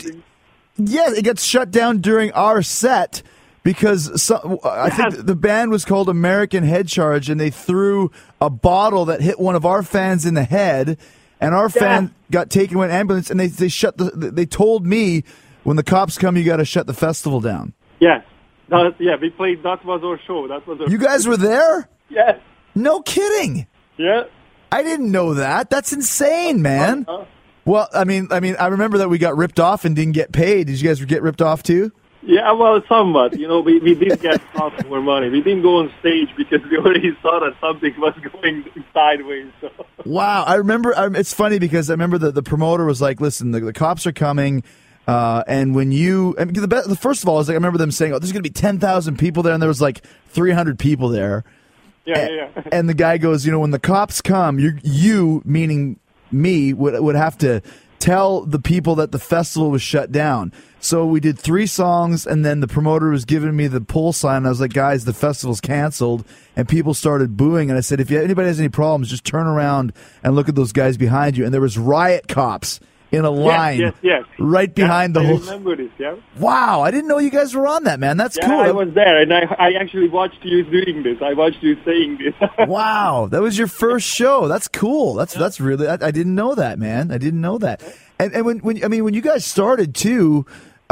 it gets shut down during our set because I think the band was called American Head Charge, and they threw a bottle that hit one of our fans in the head, and our fan got taken to an ambulance, and they shut they told me, when the cops come, you got to shut the festival down. Yes. We played. That was our show. You guys were there? Yes. No kidding. Yeah. I didn't know that. That's insane, man. Well, I mean, I remember that we got ripped off and didn't get paid. Did you guys get ripped off too? Yeah, well, somewhat. We did get off more money. We didn't go on stage because we already saw that something was going sideways. So. Wow. I remember. It's funny because I remember the promoter was like, "Listen, the cops are coming." And when the first of all, I remember them saying, "Oh, there's going to be 10,000 people there," and there was like 300 people there. Yeah. And the guy goes, when the cops come, you meaning me would have to tell the people that the festival was shut down. So we did 3 songs, and then the promoter was giving me the pull sign. And I was like, "Guys, the festival's canceled," and people started booing. And I said, "If anybody has any problems, just turn around and look at those guys behind you." And there was riot cops in a line right behind the whole... I remember this, yeah. Wow, I didn't know you guys were on that, man. That's cool. I was there, and I actually watched you doing this. I watched you saying this. Wow, that was your first show. That's cool. That's really... I didn't know that, man. I didn't know that. And when you guys started, too,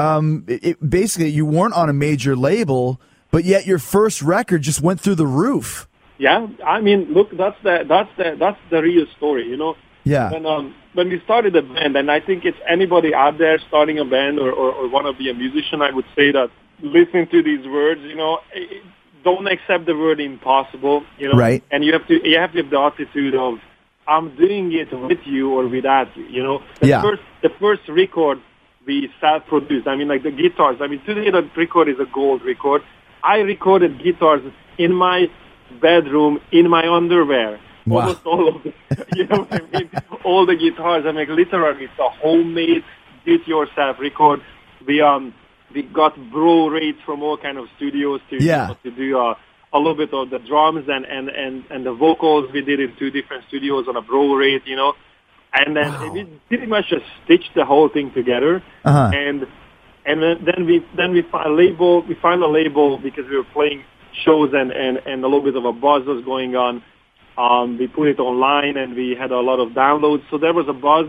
basically you weren't on a major label, but yet your first record just went through the roof. Yeah, I mean, look, that's the real story, Yeah. When we started the band, and I think it's anybody out there starting a band or want to be a musician, I would say that listen to these words, don't accept the word impossible, Right. And you have to have the attitude of, I'm doing it with you or without you, The first record we self-produced, like the guitars, today the record is a gold record. I recorded guitars in my bedroom, in my underwear. Wow. Almost all of them. You know what I mean? All the guitars. Literally, it's a homemade, do-it-yourself record. We got bro rates from all kind of studios to do a little bit of the drums and the vocals. We did in 2 different studios on a bro rate, And then we pretty much just stitched the whole thing together. Uh-huh. And then we find a label. We find a label because we were playing shows and a little bit of a buzz was going on. We put it online, and we had a lot of downloads. So there was a buzz,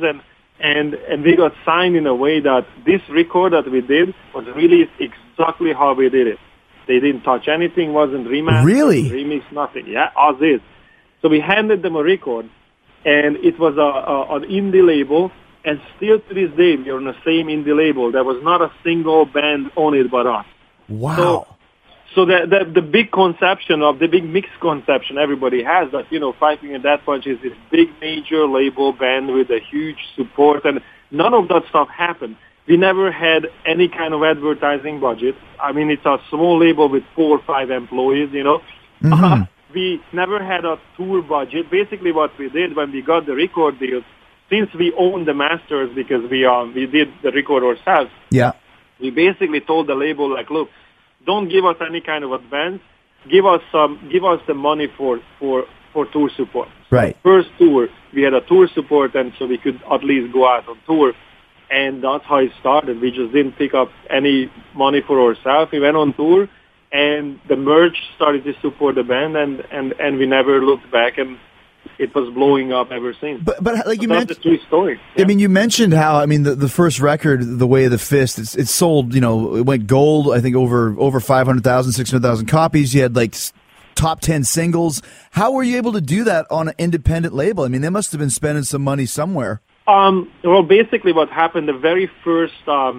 and we got signed in a way that this record that we did was released exactly how we did it. They didn't touch anything, wasn't remastered, really? remixed, nothing. Yeah, as is. So we handed them a record, and it was an indie label, and still to this day, we're on the same indie label. There was not a single band on it but us. Wow. So the big conception of the big misconception everybody has that, Five Finger Death Punch is this big major label band with a huge support, and none of that stuff happened. We never had any kind of advertising budget. I mean, it's a small label with 4 or 5 employees, Mm-hmm. We never had a tour budget. Basically what we did when we got the record deal, since we owned the masters because we did the record ourselves, Yeah. we basically told the label, like, look, don't give us any kind of advance. Give us the money for tour support. So Right. First tour, we had a tour support, and so we could at least go out on tour. And that's how it started. We just didn't pick up any money for ourselves. We went on tour, and the merch started to support the band, and we never looked back, and it was blowing up ever since. But like you that's mentioned, the true story. I mean, you mentioned how, the first record, The Way of the Fist, it's sold, it went gold, I think over 500,000, 600,000 copies. You had like top 10 singles. How were you able to do that on an independent label? I mean, they must have been spending some money somewhere. Well, basically what happened, the very first,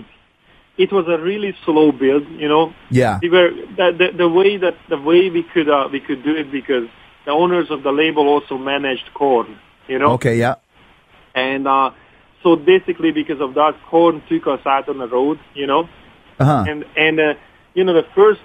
it was a really slow build, Yeah. We were, the way we could do it, because the owners of the label also managed Korn, Okay, yeah. And so basically because of that, Korn took us out on the road, Uh-huh. And the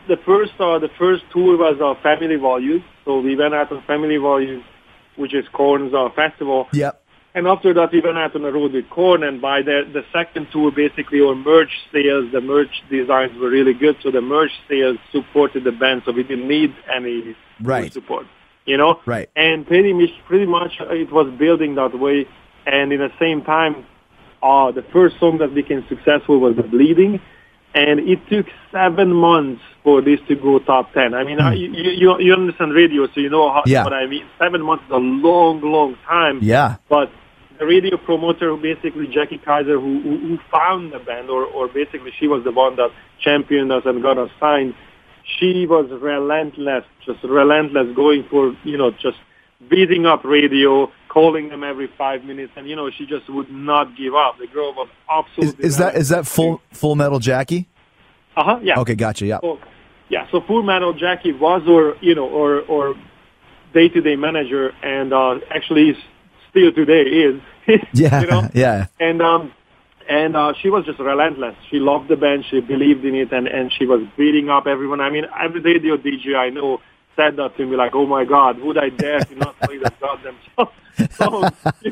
first tour was Family Values. So we went out on Family Values, which is Korn's festival. Yep. And after that, we went out on the road with Korn, and by the second tour, basically our merch sales, the merch designs were really good, so the merch sales supported the band, so we didn't need any Right. support, Right. And pretty much it was building that way, and in the same time, the first song that became successful was The Bleeding, and it took 7 months for this to go top 10. I mean, you understand radio, so you know what I mean. 7 months is a long, long time. Yeah. But the radio promoter, basically Jackie Kaiser, who found the band, or basically she was the one that championed us and got us signed. She was relentless going for, just beating up radio, calling them every 5 minutes, and, she just would not give up. The girl was absolutely... Is that Full Metal Jackie? Uh-huh, yeah. Okay, gotcha, yeah. So Full Metal Jackie was our day-to-day manager, and actually still today is. Yeah, yeah. And she was just relentless. She loved the band. She believed in it, and she was beating up everyone. I mean, every radio DJ I know said that to me, like, "Oh my God, would I dare to not play that goddamn song?" So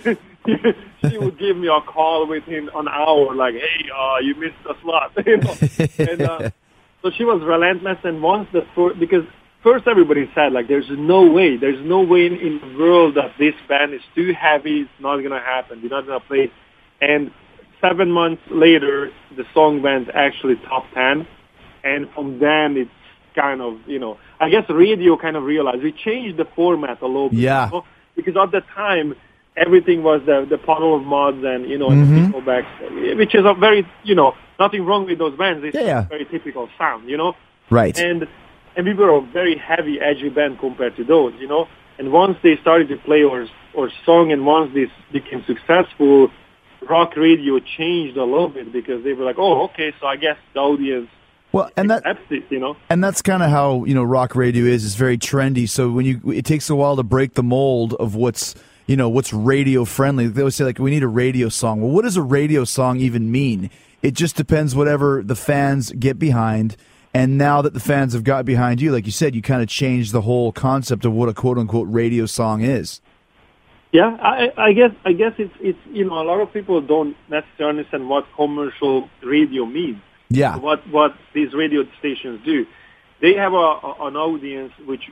she would give me a call within an hour, like, "Hey, you missed a slot," And so she was relentless. And once because first everybody said, like, there's no way in the world that this band is too heavy. It's not gonna happen. We're not gonna play. And 7 months later, the song went actually top 10, and from then it's kind of, I guess radio kind of realized we changed the format a little bit. Yeah. Because at the time, everything was the Puddle of Muds and, and the Nickelbacks, which is a very, nothing wrong with those bands. It's a very typical sound, Right. And we were a very heavy, edgy band compared to those, And once they started to play our song, and once this became successful, rock radio changed a little bit, because they were like, oh, okay, so I guess the audience accepts it, And that's kind of how, rock radio is. It's very trendy. So it takes a while to break the mold of what's radio friendly. They always say, like, we need a radio song. Well, what does a radio song even mean? It just depends whatever the fans get behind. And now that the fans have got behind you, like you said, you kind of changed the whole concept of what a quote unquote radio song is. Yeah, I guess it's a lot of people don't necessarily understand what commercial radio means. Yeah. What these radio stations do. They have an audience which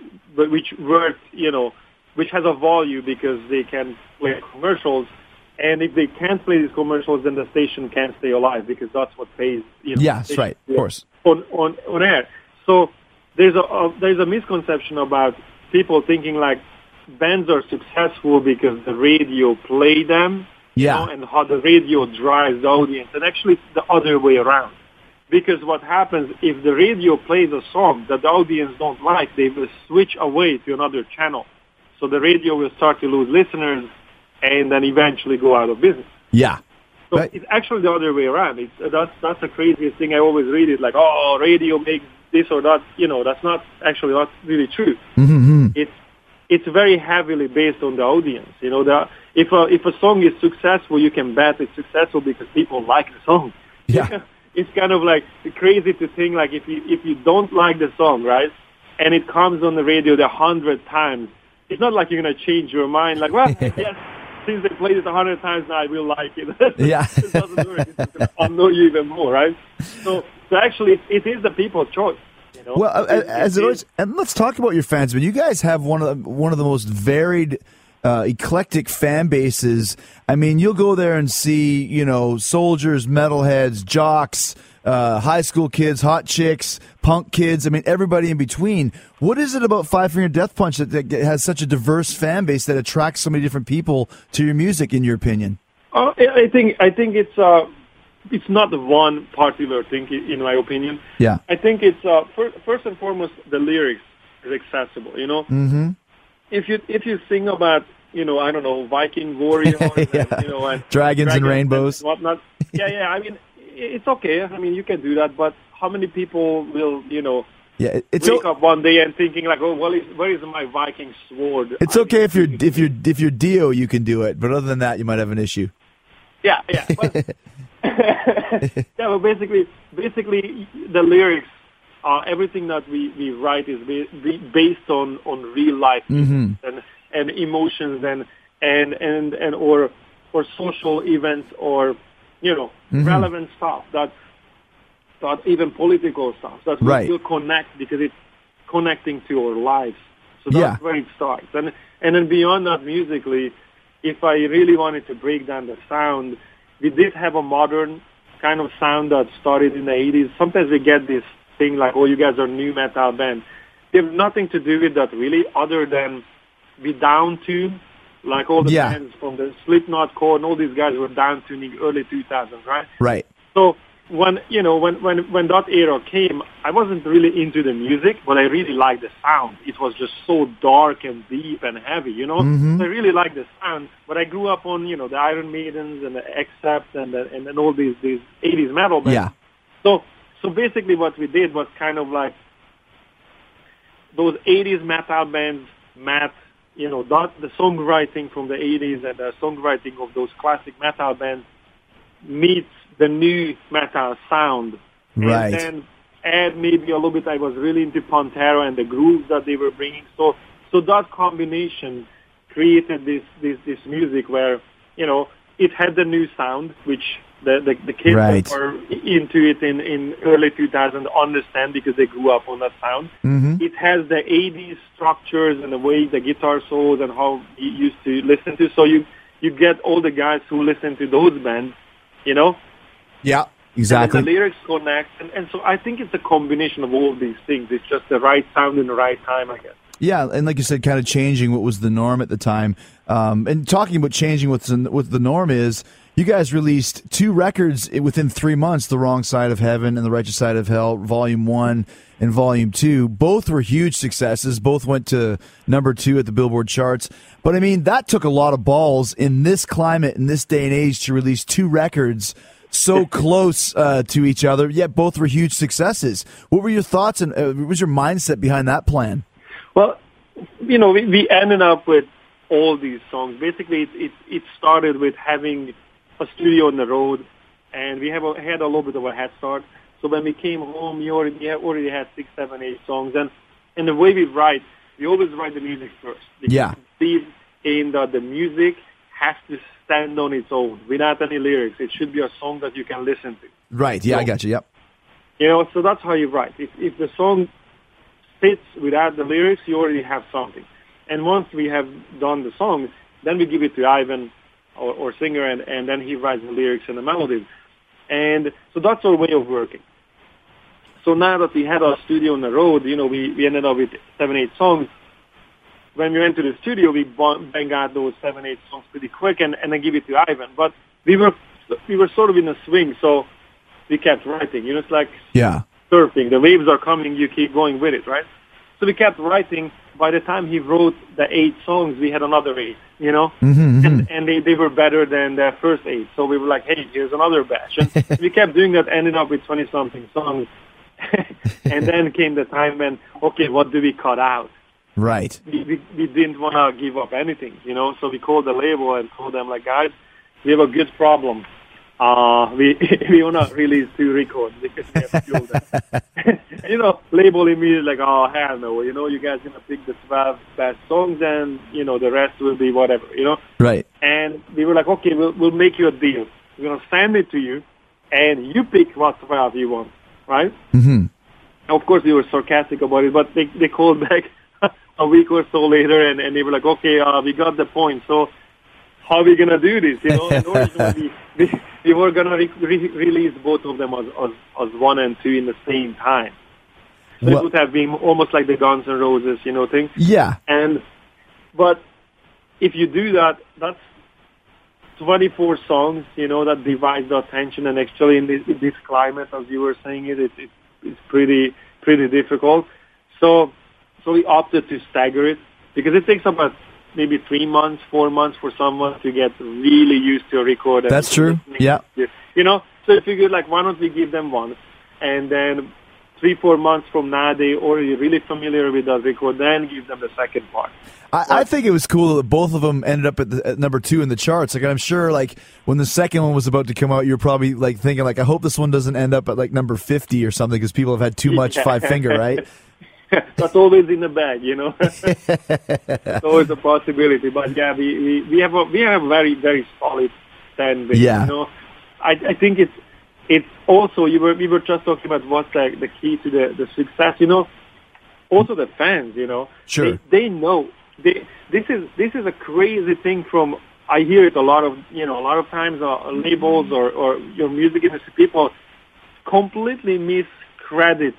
has a value because they can play commercials, and if they can't play these commercials, then the station can't stay alive, because that's what pays. Yeah, that's right, of course. On air. So there's a misconception about people thinking like bands are successful because the radio play them, and how the radio drives the audience. And actually it's the other way around. Because what happens, if the radio plays a song that the audience don't like, they will switch away to another channel. So the radio will start to lose listeners and then eventually go out of business. Yeah. So Right. it's actually the other way around. That's the craziest thing. I always read it like, oh, radio makes this or that. That's not really true. Mm-hmm. It's very heavily based on the audience. If a song is successful, you can bet it's successful because people like the song. Yeah. It's kind of like crazy to think like if you don't like the song, right, and it comes on the radio 100 times, it's not like you're gonna change your mind. Like, well, yes, since they played it 100 times, now I will like it. Yeah. It doesn't work. It's just gonna annoy you even more, right? So actually, it is the people's choice. Well, as it always, and let's talk about your fans. But you guys have one of the most varied, eclectic fan bases. I mean, you'll go there and see, soldiers, metalheads, jocks, high school kids, hot chicks, punk kids. I mean, everybody in between. What is it about Five Finger Death Punch that has such a diverse fan base that attracts so many different people to your music? In your opinion? I think it's not the one particular thing, in my opinion. Yeah. I think it's first and foremost the lyrics is accessible. Mm-hmm. If you sing about I don't know, Viking warriors, Yeah. and Dragons and rainbows, and whatnot. Yeah. I mean, it's okay. I mean, you can do that, but how many people will Yeah, wake up one day and thinking like, oh, well, where is my Viking sword? It's okay if you're Dio, you can do it, but other than that, you might have an issue. Yeah. But, yeah, well, basically, the lyrics, everything that we write is based on real life and emotions and or social events or relevant stuff that even political stuff that Right. will connect because it's connecting to our lives. So that's where it starts. And then beyond that, musically, if I really wanted to break down the sound, we did have a modern kind of sound that started in the 80s. Sometimes we get this thing like, oh, you guys are new metal band. They have nothing to do with that really, other than we down-tune, like all the bands from the Slipknot, Korn, all these guys were down-tuning early 2000s, right? Right. So when that era came, I wasn't really into the music, but I really liked the sound. It was just so dark and deep and heavy, So I really liked the sound. But I grew up on, the Iron Maidens and the Accept and all these 80s metal bands. Yeah. So basically what we did was kind of like those 80s metal bands met, the songwriting from the 80s and the songwriting of those classic metal bands meets the new metal sound. Right. And then add maybe a little bit, I was really into Pantera and the grooves that they were bringing. So that combination created this music where, it had the new sound, which the kids Right. that were into it in early 2000 understand because they grew up on that sound. Mm-hmm. It has the 80s structures and the way the guitar solos and how you used to listen to. So you get all the guys who listen to those bands, Yeah, exactly. And the lyrics connect. And so I think it's a combination of all these things. It's just the right sound in the right time, I guess. Yeah, and like you said, kind of changing what was the norm at the time. And talking about changing what the norm is, you guys released 2 records within 3 months, The Wrong Side of Heaven and The Righteous Side of Hell, Volume 1 and Volume 2. Both were huge successes. Both went to number 2 at the Billboard charts. But, I mean, that took a lot of balls in this climate, in this day and age, to release 2 records so close to each other, yet both were huge successes. What were your thoughts and what was your mindset behind that plan? Well, we ended up with all these songs. Basically, it started with having a studio on the road, and we had a little bit of a head start. So when we came home, we already had 6, 7, 8 songs. And the way we always write the music first. Because we believe in that the music has to stand on its own without any lyrics. It should be a song that you can listen to. Right, yeah, I got you, yep. So that's how you write. If the song fits without the lyrics, you already have something. And once we have done the song, then we give it to Ivan or singer, and then he writes the lyrics and the melodies. And so that's our way of working. So now that we had our studio on the road, we ended up with 7, 8 songs. When we went to the studio, we bang out those 7, 8 songs pretty quick and then give it to Ivan. But we were sort of in a swing, so we kept writing. It's like surfing. The waves are coming, you keep going with it, right? So we kept writing. By the time he wrote the 8 songs, we had another 8, you know? And they were better than the first 8. So we were like, hey, here's another batch. And we kept doing that, ended up with 20-something songs. And then came the time when, okay, what do we cut out? Right. We didn't want to give up anything, you know? So we called the label and told them, like, guys, we have a good problem. We want to release 2 records because we have fuel them. You know, label immediately like, oh, hell no, you know, you guys going to pick the 12 best songs and, you know, the rest will be whatever, you know? Right. And we were like, okay, we'll make you a deal. We're going to send it to you and you pick what 12 you want, right? Mm-hmm. Of course, we were sarcastic about it, but they called back a week or so later and they were like, okay, we got the point. So how are we going to do this? You know, and originally we were going to release both of them as 1 and 2 in the same time. So it would have been almost like the Guns N' Roses, you know, thing. Yeah. But if you do that, that's 24 songs, you know, that divides the attention. And actually in this climate, as you were saying it's pretty difficult. So we opted to stagger it because it takes about maybe 3 months, 4 months for someone to get really used to a record. That's true. Yeah. You know, so I figured, like, why don't we give them one? And then 3-4 months from now, they already really familiar with that record, then give them the second part. I think it was cool that both of them ended up at number 2 in the charts. Like, I'm sure, like, when the second one was about to come out, you're probably, like, thinking, like, I hope this one doesn't end up at, like, number 50 or something because people have had too much Five Finger, right? That's always in the bag, you know. It's always a possibility. But yeah, we have a very, very solid fan base. Yeah. You know, I think it's also we were just talking about what's the key to the success. You know, also the fans. You know, sure, they know this is a crazy thing. From I hear it a lot of times labels or your music industry people completely miscredit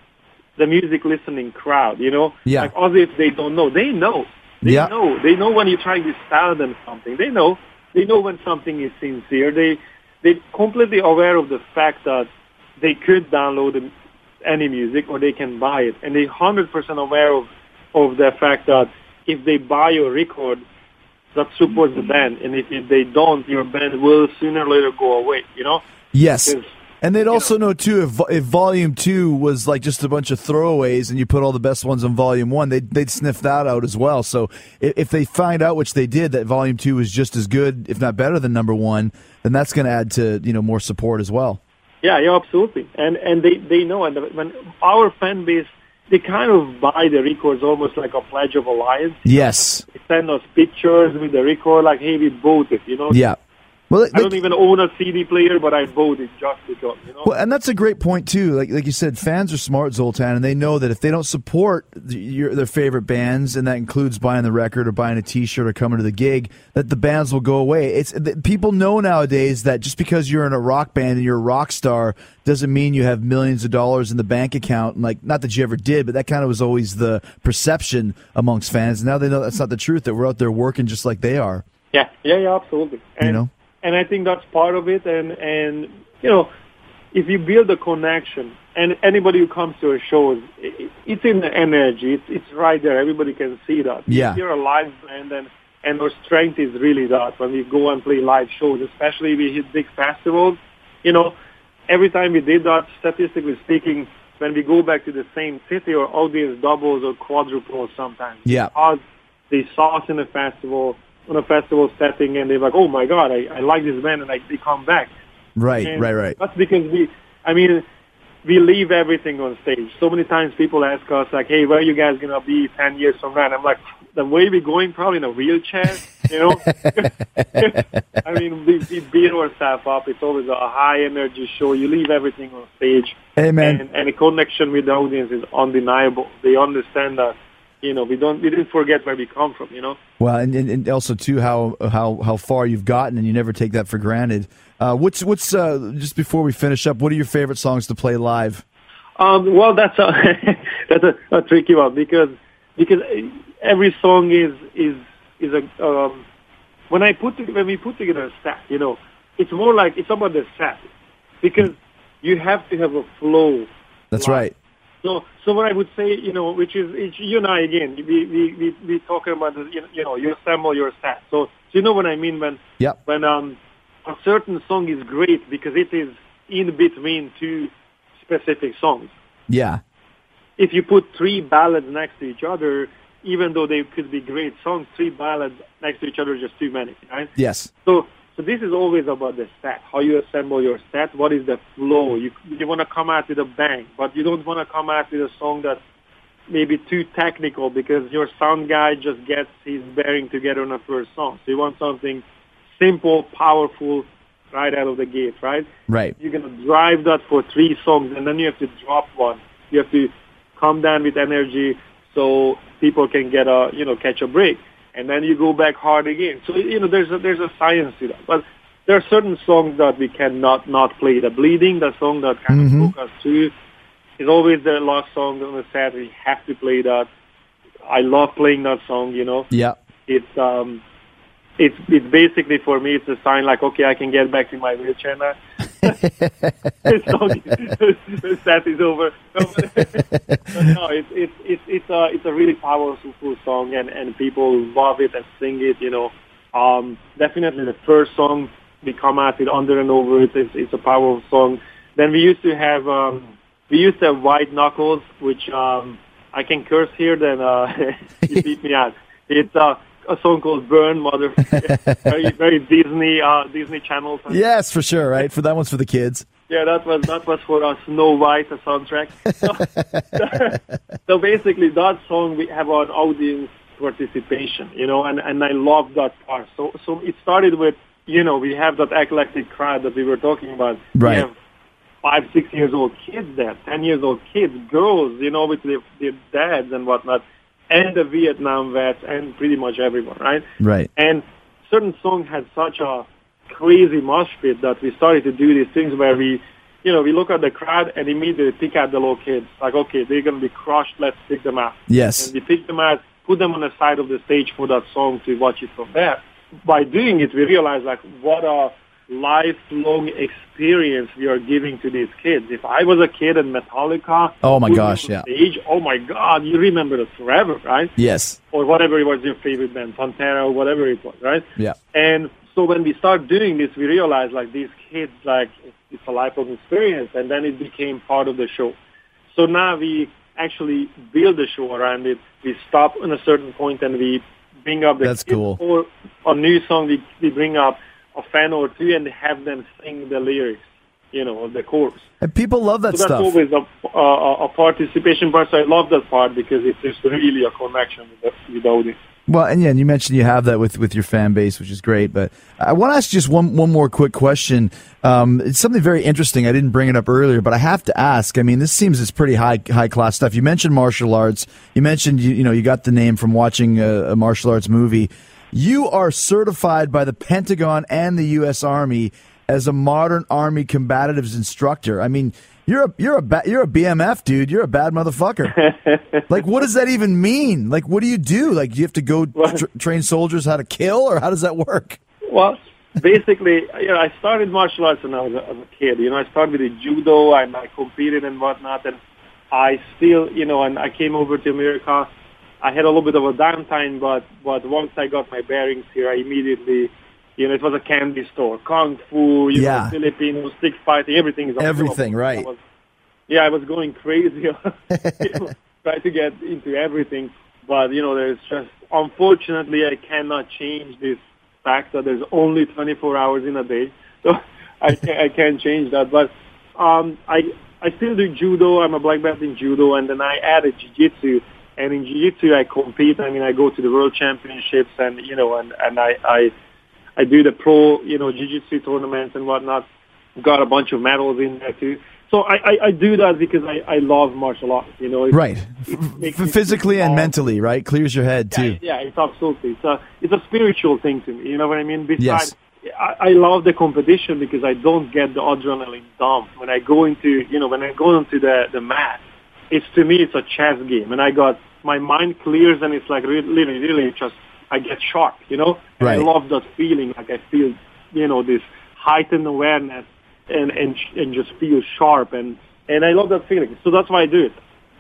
the music listening crowd, you know? Yeah. Like, as if they don't know. They know. They know when you're trying to sell them something. They know when something is sincere. They're completely aware of the fact that they could download any music or they can buy it. And they're 100% aware of the fact that if they buy your record, that supports the band. And if they don't, your band will sooner or later go away, you know? Yes. And they'd also know, too, if Volume 2 was like just a bunch of throwaways and you put all the best ones on Volume 1, they'd sniff that out as well. So if they find out, which they did, that Volume 2 is just as good, if not better than number 1, then that's going to add to, you know, more support as well. Yeah, absolutely. And they know. And when our fan base, they kind of buy the records almost like a pledge of alliance. Yes. They send us pictures with the record, like, hey, we bought it, you know? Yeah. Well, I don't even own a CD player, but I bought it just because, you know. Well, and that's a great point too. Like you said, fans are smart, Zoltan, and they know that if they don't support their favorite bands, and that includes buying the record or buying a T-shirt or coming to the gig, that the bands will go away. People know nowadays that just because you're in a rock band and you're a rock star doesn't mean you have millions of dollars in the bank account. And like, not that you ever did, but that kind of was always the perception amongst fans. Now they know that's not the truth. That we're out there working just like they are. Yeah, absolutely. And, you know. And I think that's part of it. And you know, if you build a connection, and anybody who comes to a show, it's in the energy. It's right there. Everybody can see that. Yeah. You're a live band, and our strength is really that when we go and play live shows, especially we hit big festivals. You know, every time we did that, statistically speaking, when we go back to the same city, our audience doubles or quadruples sometimes. Yeah. Because they saw us in a festival setting, and they're like, oh my God, I like this band, and they come back. Right. That's because we leave everything on stage. So many times people ask us, like, hey, where are you guys going to be 10 years from now? And I'm like, the way we're going, probably in a wheelchair, you know? I mean, we beat ourselves up. It's always a high-energy show. You leave everything on stage. Hey, man. And the connection with the audience is undeniable. They understand that. You know, we didn't forget where we come from, you know. Well, and also too how far you've gotten, and you never take that for granted. What's just before we finish up, what are your favorite songs to play live? Well, that's a tricky one because every song is a when we put together a set, you know, it's more like it's about the set because you have to have a flow. That's live. right. So what I would say, which is it's you and I again, we talking about this, you assemble your set. So you know what I mean when a certain song is great because it is in between two specific songs. Yeah. If you put three ballads next to each other, even though they could be great songs, three ballads next to each other is just too many, right? Yes. So this is always about the set, how you assemble your set, what is the flow. You want to come out with a bang, but you don't want to come out with a song that's maybe too technical because your sound guy just gets his bearing together on the first song. So you want something simple, powerful, right out of the gate, right? Right. You're going to drive that for three songs, and then you have to drop one. You have to come down with energy so people can get catch a break. And then you go back hard again. So, there's a science to that. But there are certain songs that we cannot not play. The Bleeding, the song that kind of took us through, is always the last song on the set. We have to play that. I love playing that song, Yeah. It's basically, for me, it's a sign like, okay, I can get back to my wheelchair now. The set is over. No, it's a really powerful song, and people love it and sing it. Definitely the first song we come at it Under and Over. It's a powerful song. Then we used to have White Knuckles, which I can curse here. Then you beat me out. It's a song called Burn, Mother. Very, very Disney Channel. Yes, for sure, right? That one's for the kids. Yeah, that was for Snow White, a soundtrack. So basically, that song we have an audience participation, and I love that part. So it started with, we have that eclectic crowd that we were talking about. Right. We have 5, 6 years old kids there, 10 years old kids, girls, with their dads and whatnot. And the Vietnam vets and pretty much everyone, right? Right. And certain songs had such a crazy mosh pit that we started to do these things where we look at the crowd and immediately pick out the little kids. Like, okay, they're going to be crushed, let's pick them out. Yes. And we pick them out, put them on the side of the stage for that song to watch it from there. By doing it, we realized, like, what a lifelong experience we are giving to these kids. If I was a kid and Metallica, oh my gosh, yeah, stage, oh my God, you remember it forever, right? Yes. Or whatever it was your favorite band, Pantera, or whatever it was, right? Yeah. And so when we start doing this, we realize like these kids, like it's a lifelong experience, and then it became part of the show. So now we actually build the show around it. We stop on a certain point and we bring up the That's kids, cool. or a new song we bring up a fan or two and have them sing the lyrics, of the chorus. And people love that stuff. So that's always a participation part. So I love that part because it's just really a connection with the audience. Well, and you mentioned you have that with your fan base, which is great. But I want to ask just one more quick question. It's something very interesting. I didn't bring it up earlier, but I have to ask. I mean, this seems it's pretty high class stuff. You mentioned martial arts. You mentioned you got the name from watching a martial arts movie. You are certified by the Pentagon and the U.S. Army as a modern Army combatives instructor. I mean, you're a BMF, dude. You're a bad motherfucker. Like, what does that even mean? Like, what do you do? Like, do you have to go train soldiers how to kill, or how does that work? Well, basically, I started martial arts when I was a kid. I started with the judo, and I competed and whatnot, and I still, and I came over to America. I had a little bit of a downtime, but once I got my bearings here, I immediately, it was a candy store, kung fu, Filipino, stick fighting, everything. Everything, right? I was going crazy, trying to get into everything. But there's just, unfortunately, I cannot change this fact that there's only 24 hours in a day, so I can't change that. But I still do judo. I'm a black belt in judo, and then I added jiu-jitsu. And in jiu-jitsu, I compete. I mean, I go to the world championships, and and I do the pro, jiu-jitsu tournaments and whatnot. Got a bunch of medals in there too. So I do that because I love martial arts. Right, physically and mentally, right? Clears your head too. Yeah, it's absolutely. It's a spiritual thing to me. You know what I mean? Yes. I love the competition because I don't get the adrenaline dump when I go into the mat. To me, it's a chess game, and my mind clears, and it's like really just, I get sharp, And right. I love that feeling, like I feel, this heightened awareness and just feel sharp, and I love that feeling. So that's why I do it.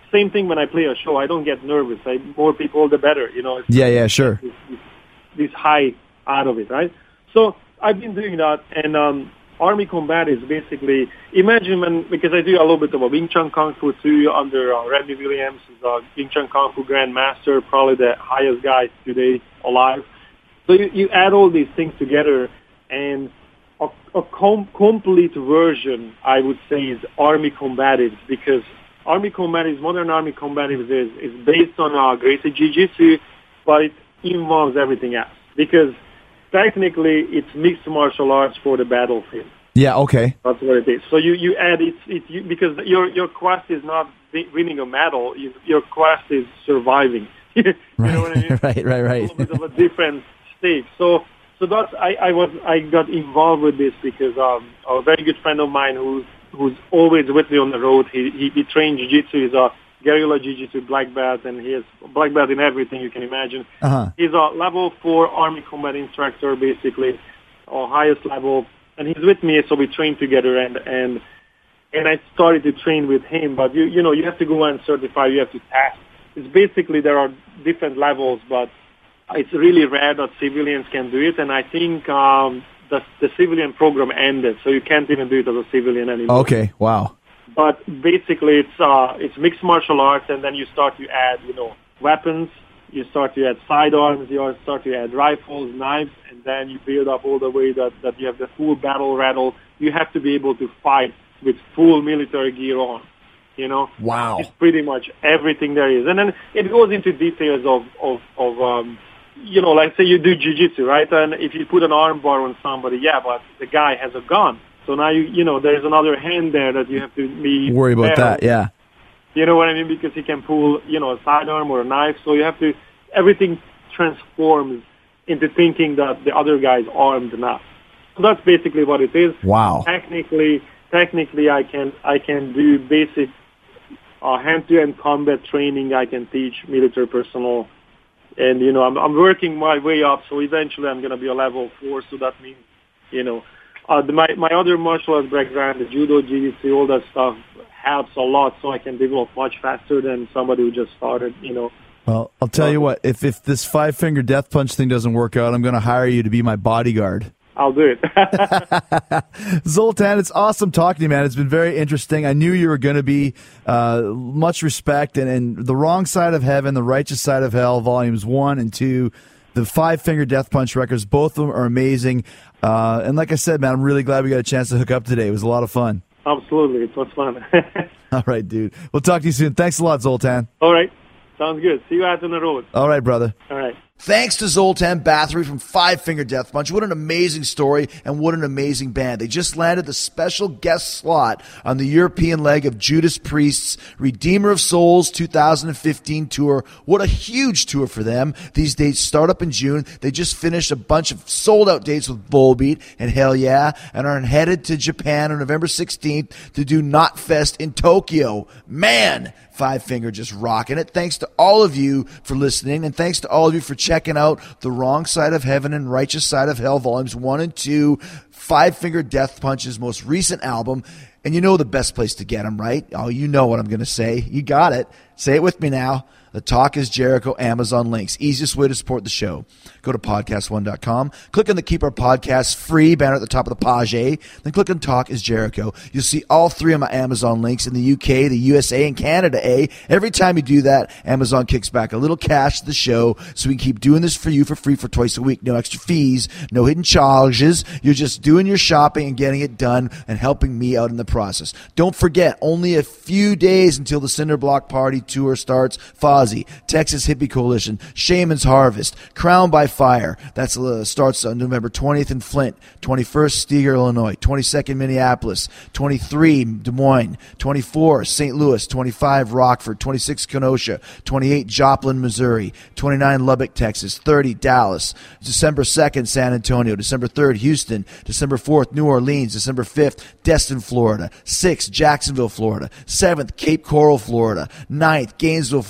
same thing when I play a show. I don't get nervous. More people, the better. Yeah, sure. This high out of it, right? So I've been doing that, and Army Combat is basically, imagine because I do a little bit of a Wing Chun Kung Fu too under Randy Williams, who's a Wing Chun Kung Fu Grandmaster, probably the highest guy today alive. So you add all these things together, and a complete version, I would say, is Army Combatives, because Army Combatives, modern Army Combatives is based on Gracie Jiu-Jitsu, but it involves everything else, because technically it's mixed martial arts for the battlefield. Yeah, okay. That's what it is. So you add it because your quest is not winning a medal. Your quest is surviving. You know what I mean? Right. A little bit of a different stage. So that's I got involved with this because a very good friend of mine who's always with me on the road. He trained jiu-jitsu. He's a guerrilla jiu-jitsu black belt, and he has black belt in everything you can imagine. Uh-huh. He's a level 4 Army Combat instructor, basically, or highest level, and he's with me, so we train together, and I started to train with him. But you have to go and certify. You have to test. It's basically there are different levels, but it's really rare that civilians can do it, and I think the civilian program ended, so you can't even do it as a civilian anymore. Okay, wow. But basically, it's mixed martial arts, and then you start to add, weapons. You start to add sidearms. You start to add rifles, knives, and then you build up all the way that you have the full battle rattle. You have to be able to fight with full military gear on. Wow. It's pretty much everything there is, and then it goes into details of like say you do jiu-jitsu, right? And if you put an arm bar on somebody, but the guy has a gun. So now there's another hand there that you have to be worry about that, yeah. You know what I mean? Because he can pull, a sidearm or a knife. So you have to, everything transforms into thinking that the other guy's armed now. So that's basically what it is. Wow. Technically, I can do basic hand-to-hand combat training. I can teach military personnel, and I'm working my way up. So eventually, I'm going to be a level 4. So that means, my other martial arts background, the judo, jiu-jitsu, all that stuff helps a lot, so I can develop much faster than somebody who just started, Well, I'll tell you what, if this 5-finger death punch thing doesn't work out, I'm going to hire you to be my bodyguard. I'll do it. Zoltan, it's awesome talking to you, man. It's been very interesting. I knew you were going to be much respect, and The Wrong Side of Heaven, The Righteous Side of Hell, Volumes 1 and 2, the 5-finger death punch records, both of them are amazing. And like I said, man, I'm really glad we got a chance to hook up today. It was a lot of fun. Absolutely. It was fun. All right, dude. We'll talk to you soon. Thanks a lot, Zoltan. All right. Sounds good. See you out on the road. All right, brother. All right. Thanks to Zoltan Bathory from 5-Finger Death Punch. What an amazing story and what an amazing band. They just landed the special guest slot on the European leg of Judas Priest's Redeemer of Souls 2015 tour. What a huge tour for them. These dates start up in June. They just finished a bunch of sold-out dates with Volbeat and Hell Yeah, and are headed to Japan on November 16th to do Knotfest in Tokyo. Man, 5-Finger just rocking it. Thanks to all of you for listening, and thanks to all of you for checking out The Wrong Side of Heaven and Righteous Side of Hell, Volumes 1 and 2, 5-Finger Death Punch's most recent album. And you know the best place to get them, right? Oh, you know what I'm going to say. You got it. Say it with me now. The Talk is Jericho Amazon links. Easiest way to support the show. Go to podcast1.com. Click on the Keep Our Podcast Free banner at the top of the page. Then click on Talk is Jericho. You'll see all 3 of my Amazon links in the UK, the USA, and Canada. Every time you do that, Amazon kicks back a little cash to the show so we can keep doing this for you for free for twice a week. No extra fees, no hidden charges. You're just doing your shopping and getting it done and helping me out in the process. Don't forget, only a few days until the Cinderblock Party Tour starts. Fozzy, Texas Hippie Coalition, Shaman's Harvest, Crown by Fire. That starts on November 20th in Flint, 21st Steger, Illinois, 22nd Minneapolis, 23 Des Moines, 24 St. Louis, 25 Rockford, 26 Kenosha, 28 Joplin, Missouri, 29 Lubbock, Texas, 30 Dallas, December 2nd San Antonio, December 3rd Houston, December 4th New Orleans, December 5th Destin, Florida, 6th Jacksonville, Florida, 7th Cape Coral, Florida, 9th Gainesville, Florida, 10th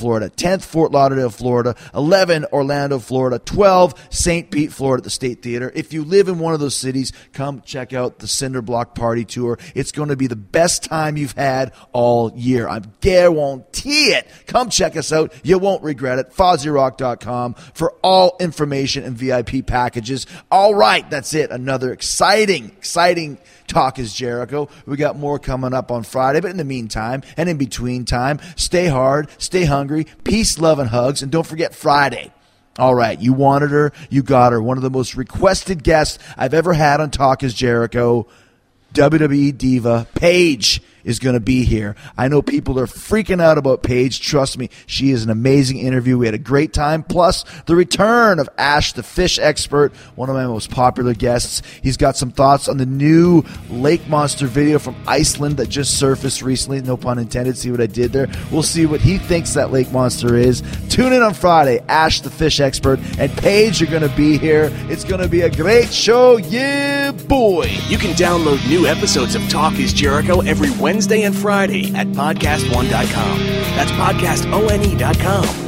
10th, Fort Lauderdale, Florida, 11, Orlando, Florida, 12, St. Pete, Florida at the State Theater. If you live in one of those cities, come check out the Cinder Block Party Tour. It's going to be the best time you've had all year. I guarantee it. Come check us out. You won't regret it. FozzieRock.com for all information and VIP packages. All right, that's it. Another exciting Talk is Jericho. We got more coming up on Friday, but in the meantime and in between time, stay hard, stay hungry, peace, love, and hugs, and don't forget Friday. All right, you wanted her, you got her. One of the most requested guests I've ever had on Talk is Jericho, WWE diva Paige is going to be here. I know people are freaking out about Paige. Trust me, she is an amazing interview. We had a great time. Plus, the return of Ash, the fish expert, one of my most popular guests. He's got some thoughts on the new lake monster video from Iceland that just surfaced recently. No pun intended. See what I did there? We'll see what he thinks that lake monster is. Tune in on Friday. Ash, the fish expert, and Paige are going to be here. It's going to be a great show. Yeah, boy. You can download new episodes of Talk is Jericho every Wednesday and Friday at podcastone.com. That's podcastone.com.